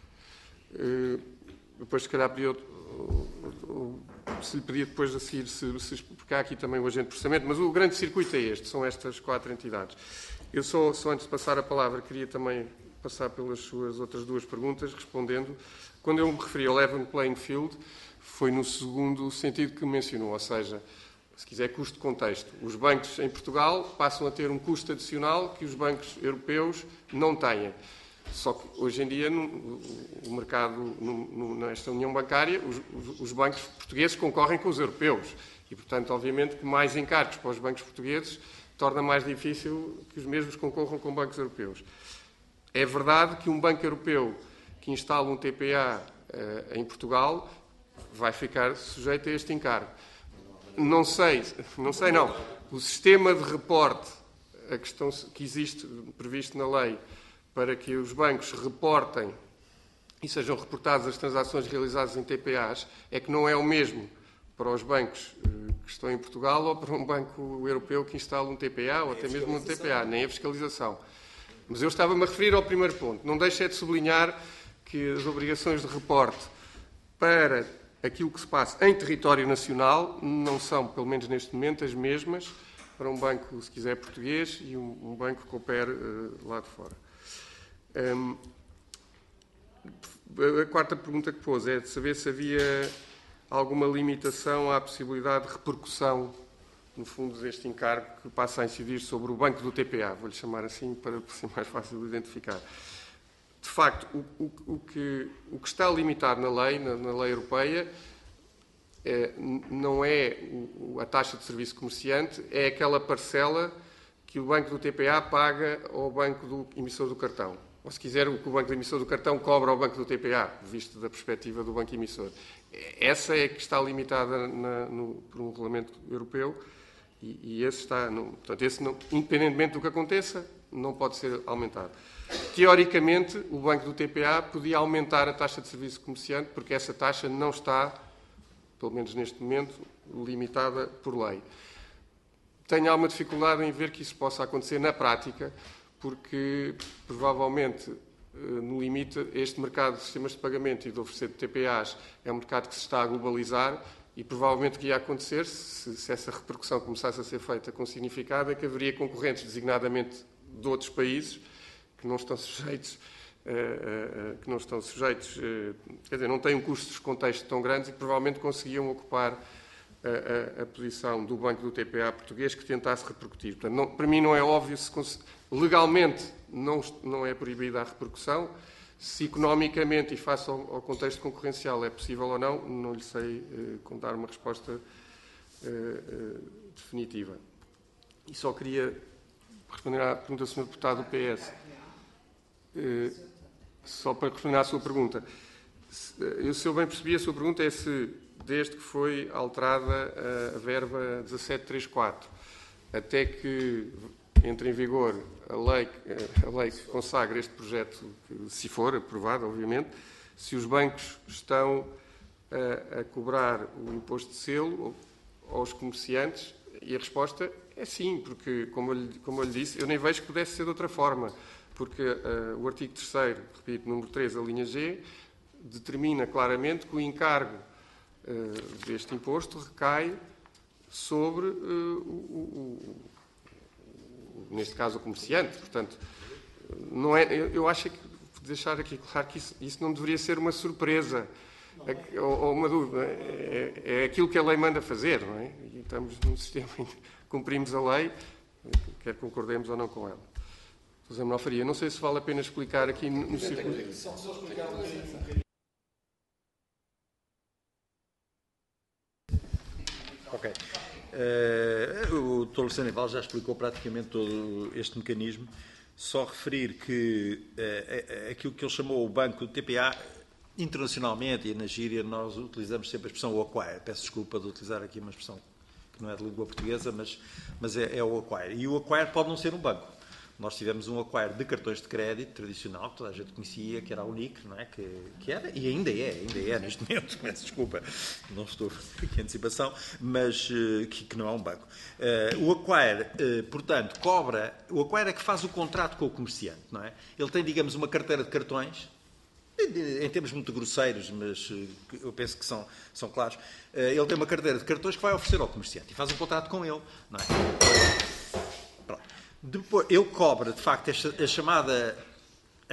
Depois, se calhar, se lhe pedia depois a seguir, porque há aqui também o agente de processamento, mas o grande circuito é este, são estas 4 entidades. Eu só antes de passar a palavra, queria também passar pelas suas outras 2 perguntas, respondendo. Quando eu me referi ao level playing field, foi no segundo sentido que mencionou, ou seja, se quiser, custo de contexto. Os bancos em Portugal passam a ter um custo adicional que os bancos europeus não têm. Só que hoje em dia, o mercado, nesta união bancária, os bancos portugueses concorrem com os europeus. E, portanto, obviamente que mais encargos para os bancos portugueses torna mais difícil que os mesmos concorram com bancos europeus. É verdade que um banco europeu que instala um TPA em Portugal vai ficar sujeito a este encargo. Não sei. O sistema de reporte, a questão que existe previsto na lei, para que os bancos reportem e sejam reportadas as transações realizadas em TPAs, é que não é o mesmo para os bancos que estão em Portugal ou para um banco europeu que instala um TPA ou até mesmo um TPA, nem a fiscalização. Mas eu estava-me a referir ao primeiro ponto. Não deixe de sublinhar que as obrigações de reporte para aquilo que se passa em território nacional não são, pelo menos neste momento, as mesmas para um banco, se quiser, português e um banco que opere lá de fora. A quarta pergunta que pôs é de saber se havia alguma limitação à possibilidade de repercussão, no fundo, deste encargo que passa a incidir sobre o banco do TPA, vou-lhe chamar assim para ser mais fácil de identificar. De facto, o que está limitado na lei europeia, não é a taxa de serviço comerciante, é aquela parcela que o banco do TPA paga ao banco do emissor do cartão. Ou, se quiser, o que o banco emissor do cartão cobra ao banco do TPA, visto da perspectiva do banco emissor. Essa é que está limitada por um regulamento europeu e esse está... portanto, esse, independentemente do que aconteça, não pode ser aumentado. Teoricamente, o banco do TPA podia aumentar a taxa de serviço comerciante, porque essa taxa não está, pelo menos neste momento, limitada por lei. Tenho alguma dificuldade em ver que isso possa acontecer na prática, porque, provavelmente, no limite, este mercado de sistemas de pagamento e de oferecer de TPAs é um mercado que se está a globalizar e, provavelmente, o que ia acontecer, se essa repercussão começasse a ser feita com significado, é que haveria concorrentes, designadamente de outros países, que não estão sujeitos, quer dizer, não têm custos de contexto tão grandes e provavelmente conseguiam ocupar a posição do banco do TPA português que tentasse repercutir. Portanto, não, para mim não é óbvio se legalmente não é proibida a repercussão, se economicamente e face ao contexto concorrencial é possível ou não lhe sei dar uma resposta definitiva. E só queria responder à pergunta do Sr. Deputado do PS. Só para responder à sua pergunta. Se eu bem percebi, a sua pergunta é se, desde que foi alterada a verba 1734, até que entre em vigor a lei que consagra este projeto, se for aprovado, obviamente, se os bancos estão a cobrar o imposto de selo aos comerciantes, e a resposta é sim, porque, como eu lhe disse, eu nem vejo que pudesse ser de outra forma, porque o artigo 3º, repito, número 3, a linha G, determina claramente que o encargo deste imposto recai sobre, neste caso, o comerciante. Portanto, não é, eu acho que, deixar aqui claro que isso não deveria ser uma surpresa ou uma dúvida. É aquilo que a lei manda fazer, não é? E estamos num sistema em que cumprimos a lei, quer concordemos ou não com ela. José Manuel Faria, não sei se vale a pena explicar aqui no círculo. Ok. O Dr. Luciano Val já explicou praticamente todo este mecanismo. Só referir que aquilo que ele chamou o banco do TPA, internacionalmente e na gíria, nós utilizamos sempre a expressão o acquire. Peço desculpa de utilizar aqui uma expressão que não é de língua portuguesa, mas é o acquire. E o acquire pode não ser um banco. Nós tivemos um acquire de cartões de crédito tradicional, que toda a gente conhecia, que era a Unic, não é? Que era, e ainda é neste momento, peço desculpa, não estou aqui em antecipação, mas que não é um banco. O acquire, portanto, o acquire é que faz o contrato com o comerciante, não é? Ele tem, digamos, uma carteira de cartões, em termos muito grosseiros, mas eu penso que são claros. Ele tem uma carteira de cartões que vai oferecer ao comerciante e faz um contrato com ele, não é? Depois, ele cobra, de facto, a chamada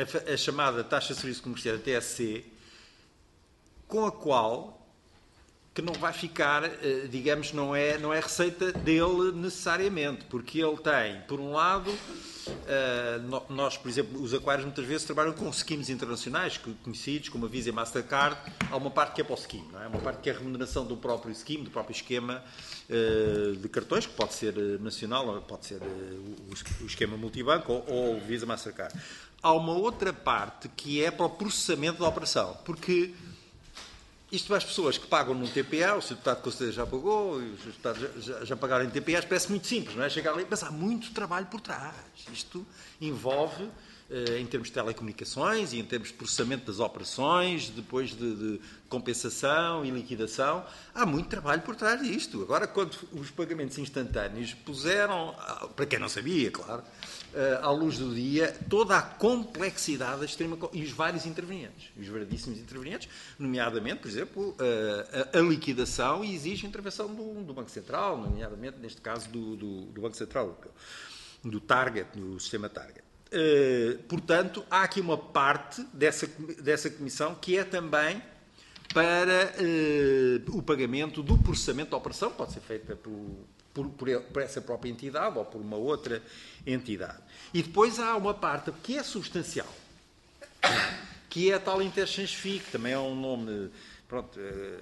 taxa de serviço comercial, a TSC, com a qual que não vai ficar, digamos, não é receita dele necessariamente, porque ele tem, por um lado, nós, por exemplo, os aquários muitas vezes trabalham com schemes internacionais, conhecidos como a Visa e Mastercard. Há uma parte que é para o scheme, não é? Uma parte que é a remuneração do próprio scheme, do próprio esquema de cartões, que pode ser nacional, ou pode ser o esquema multibanco ou o Visa Mastercard. Há uma outra parte que é para o processamento da operação, porque isto para as pessoas que pagam num TPA, o Sr. Deputado de Conselho já pagou, os deputados já pagaram em TPAs, parece muito simples, não é? Chegar ali, mas há muito trabalho por trás. Isto envolve, em termos de telecomunicações e em termos de processamento das operações, depois de compensação e liquidação, há muito trabalho por trás disto. Agora, quando os pagamentos instantâneos puseram, para quem não sabia, claro, à luz do dia, toda a complexidade da extrema e os vários intervenientes, os variedíssimos intervenientes, nomeadamente, por exemplo, a liquidação exige intervenção do Banco Central, nomeadamente, neste caso, do Banco Central, do Target, do sistema Target. Portanto, há aqui uma parte dessa comissão que é também para o pagamento do processamento da operação, pode ser feita por essa própria entidade ou por uma outra entidade. E depois há uma parte que é substancial, que é a tal interchange fee, que também é um nome, pronto,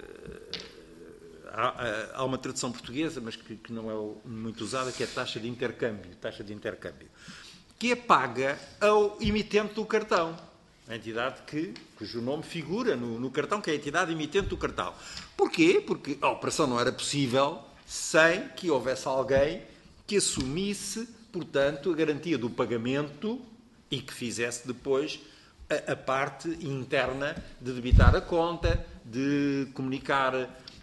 há uma tradução portuguesa, mas que não é muito usada, que é taxa de intercâmbio, que é paga ao emitente do cartão, a entidade cujo nome figura no cartão, que é a entidade emitente do cartão. Porquê? Porque a operação não era possível sem que houvesse alguém que assumisse, portanto, a garantia do pagamento e que fizesse depois a parte interna de debitar a conta, de comunicar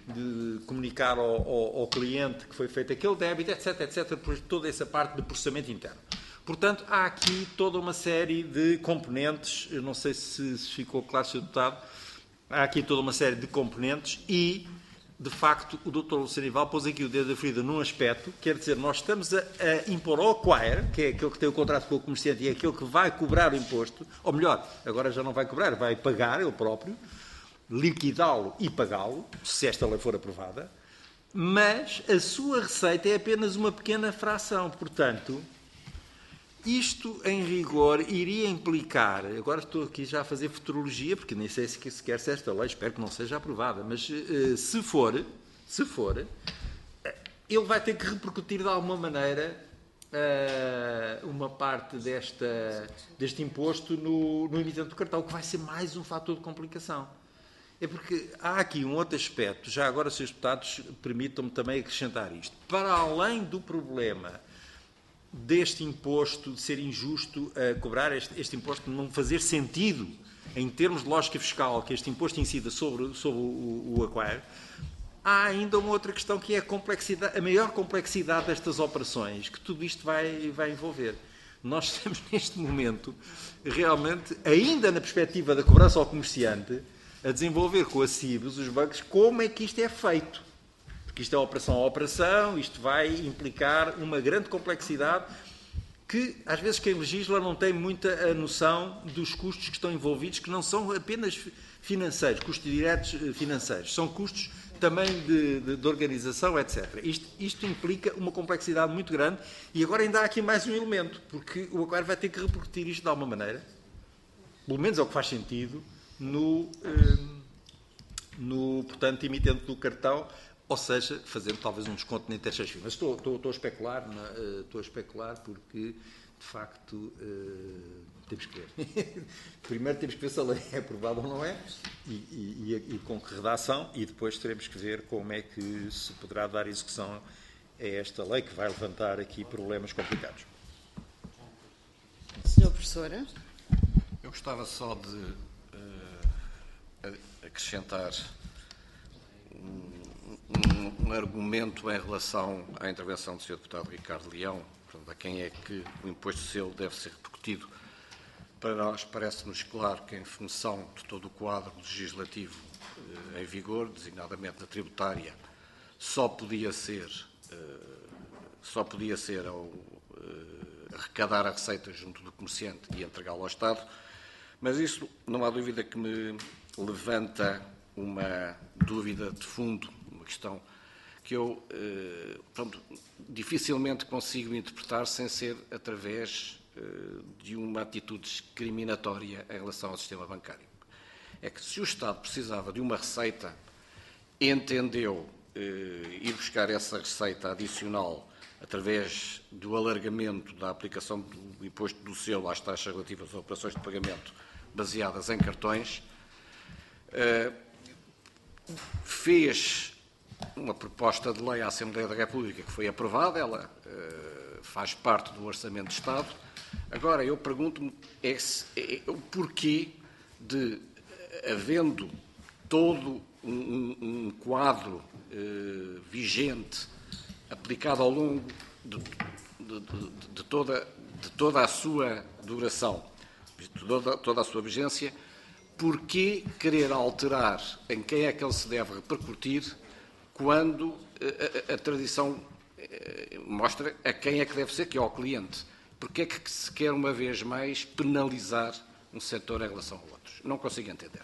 ao cliente que foi feito aquele débito, etc., por toda essa parte de processamento interno. Portanto, há aqui toda uma série de componentes, eu não sei se ficou claro, Sr. Deputado, há aqui toda uma série de componentes e, de facto, o Dr. Luciano Ival pôs aqui o dedo da ferida num aspecto, quer dizer, nós estamos a impor ao acquire, que é aquele que tem o contrato com o comerciante e é aquele que vai cobrar o imposto, ou melhor, agora já não vai cobrar, vai pagar ele próprio, liquidá-lo e pagá-lo, se esta lei for aprovada, mas a sua receita é apenas uma pequena fração, portanto, isto, em rigor, iria implicar, agora estou aqui já a fazer futurologia, porque nem sei sequer se esta lei, espero que não seja aprovada, mas se for, ele vai ter que repercutir de alguma maneira uma parte deste imposto no emitente do cartão, que vai ser mais um fator de complicação. É porque há aqui um outro aspecto, já agora, Srs. Deputados, permitam-me também acrescentar isto. Para além do problema deste imposto, de ser injusto cobrar este imposto, não fazer sentido, em termos de lógica fiscal, que este imposto incida sobre o acquire, há ainda uma outra questão que é a maior complexidade destas operações, que tudo isto vai envolver. Nós estamos neste momento, realmente, ainda na perspectiva da cobrança ao comerciante, a desenvolver com a CIBS, os bancos, como é que isto é feito. Porque isto é operação a operação, isto vai implicar uma grande complexidade que, às vezes, quem legisla não tem muita noção dos custos que estão envolvidos, que não são apenas financeiros, custos diretos financeiros, são custos também de organização, etc. Isto implica uma complexidade muito grande e agora ainda há aqui mais um elemento, porque o acquire vai ter que repercutir isto de alguma maneira, pelo menos é o que faz sentido, portanto, emitente do cartão, ou seja, fazendo talvez um desconto na interchange fee. Mas estou a especular porque, de facto, temos que ver. Primeiro temos que ver se a lei é aprovada ou não é, e com que redação, e depois teremos que ver como é que se poderá dar execução a esta lei, que vai levantar aqui problemas complicados. Sr. Professor. Eu gostava só de acrescentar um argumento em relação à intervenção do Sr. Deputado Ricardo Leão, a quem é que o imposto de selo deve ser repercutido. Para nós parece-nos claro que, em função de todo o quadro legislativo em vigor, designadamente na tributária, só podia ser ao arrecadar a receita junto do comerciante e entregá-lo ao Estado, mas isso não há dúvida que me levanta uma dúvida de fundo questão que eu dificilmente consigo interpretar sem ser através de uma atitude discriminatória em relação ao sistema bancário. É que se o Estado precisava de uma receita, entendeu ir buscar essa receita adicional através do alargamento da aplicação do imposto do selo às taxas relativas às operações de pagamento baseadas em cartões, fez uma proposta de lei à Assembleia da República que foi aprovada, ela faz parte do Orçamento de Estado. Agora, eu pergunto-me o porquê de, havendo todo um quadro vigente aplicado ao longo de toda a sua duração, de toda a sua vigência, porquê querer alterar em quem é que ele se deve repercutir quando a tradição mostra a quem é que deve ser, que é ao cliente? Porquê é que se quer uma vez mais penalizar um setor em relação a outros? Não consigo entender.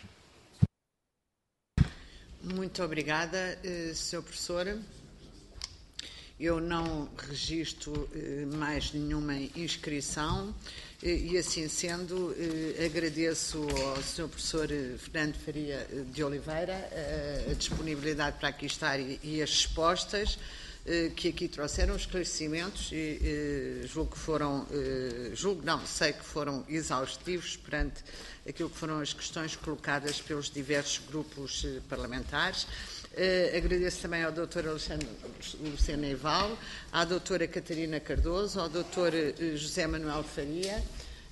Muito obrigada, Sr. Professor. Eu não registro mais nenhuma inscrição e, assim sendo, agradeço ao Sr. Professor Fernando Faria de Oliveira a disponibilidade para aqui estar e as respostas que aqui trouxeram, os esclarecimentos, e sei que foram exaustivos perante aquilo que foram as questões colocadas pelos diversos grupos parlamentares. Agradeço também ao Dr. Alexandre Lucena Eival, à Dra. Catarina Cardoso, ao Dr. José Manuel Faria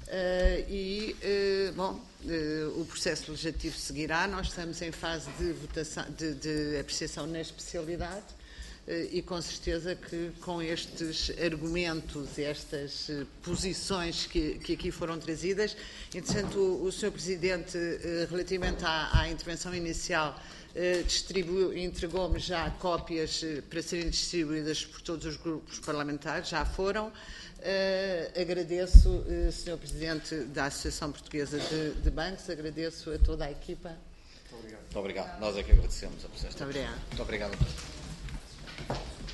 o processo legislativo seguirá. Nós estamos em fase de votação, de apreciação na especialidade e com certeza que com estes argumentos, estas posições que aqui foram trazidas, entretanto o Sr. Presidente, relativamente à intervenção inicial, entregou-me já cópias para serem distribuídas por todos os grupos parlamentares, já foram. Agradeço, Sr. Presidente da Associação Portuguesa de Bancos, agradeço a toda a equipa. Muito obrigado. Nós é que agradecemos a presença. Muito obrigado. Muito obrigado.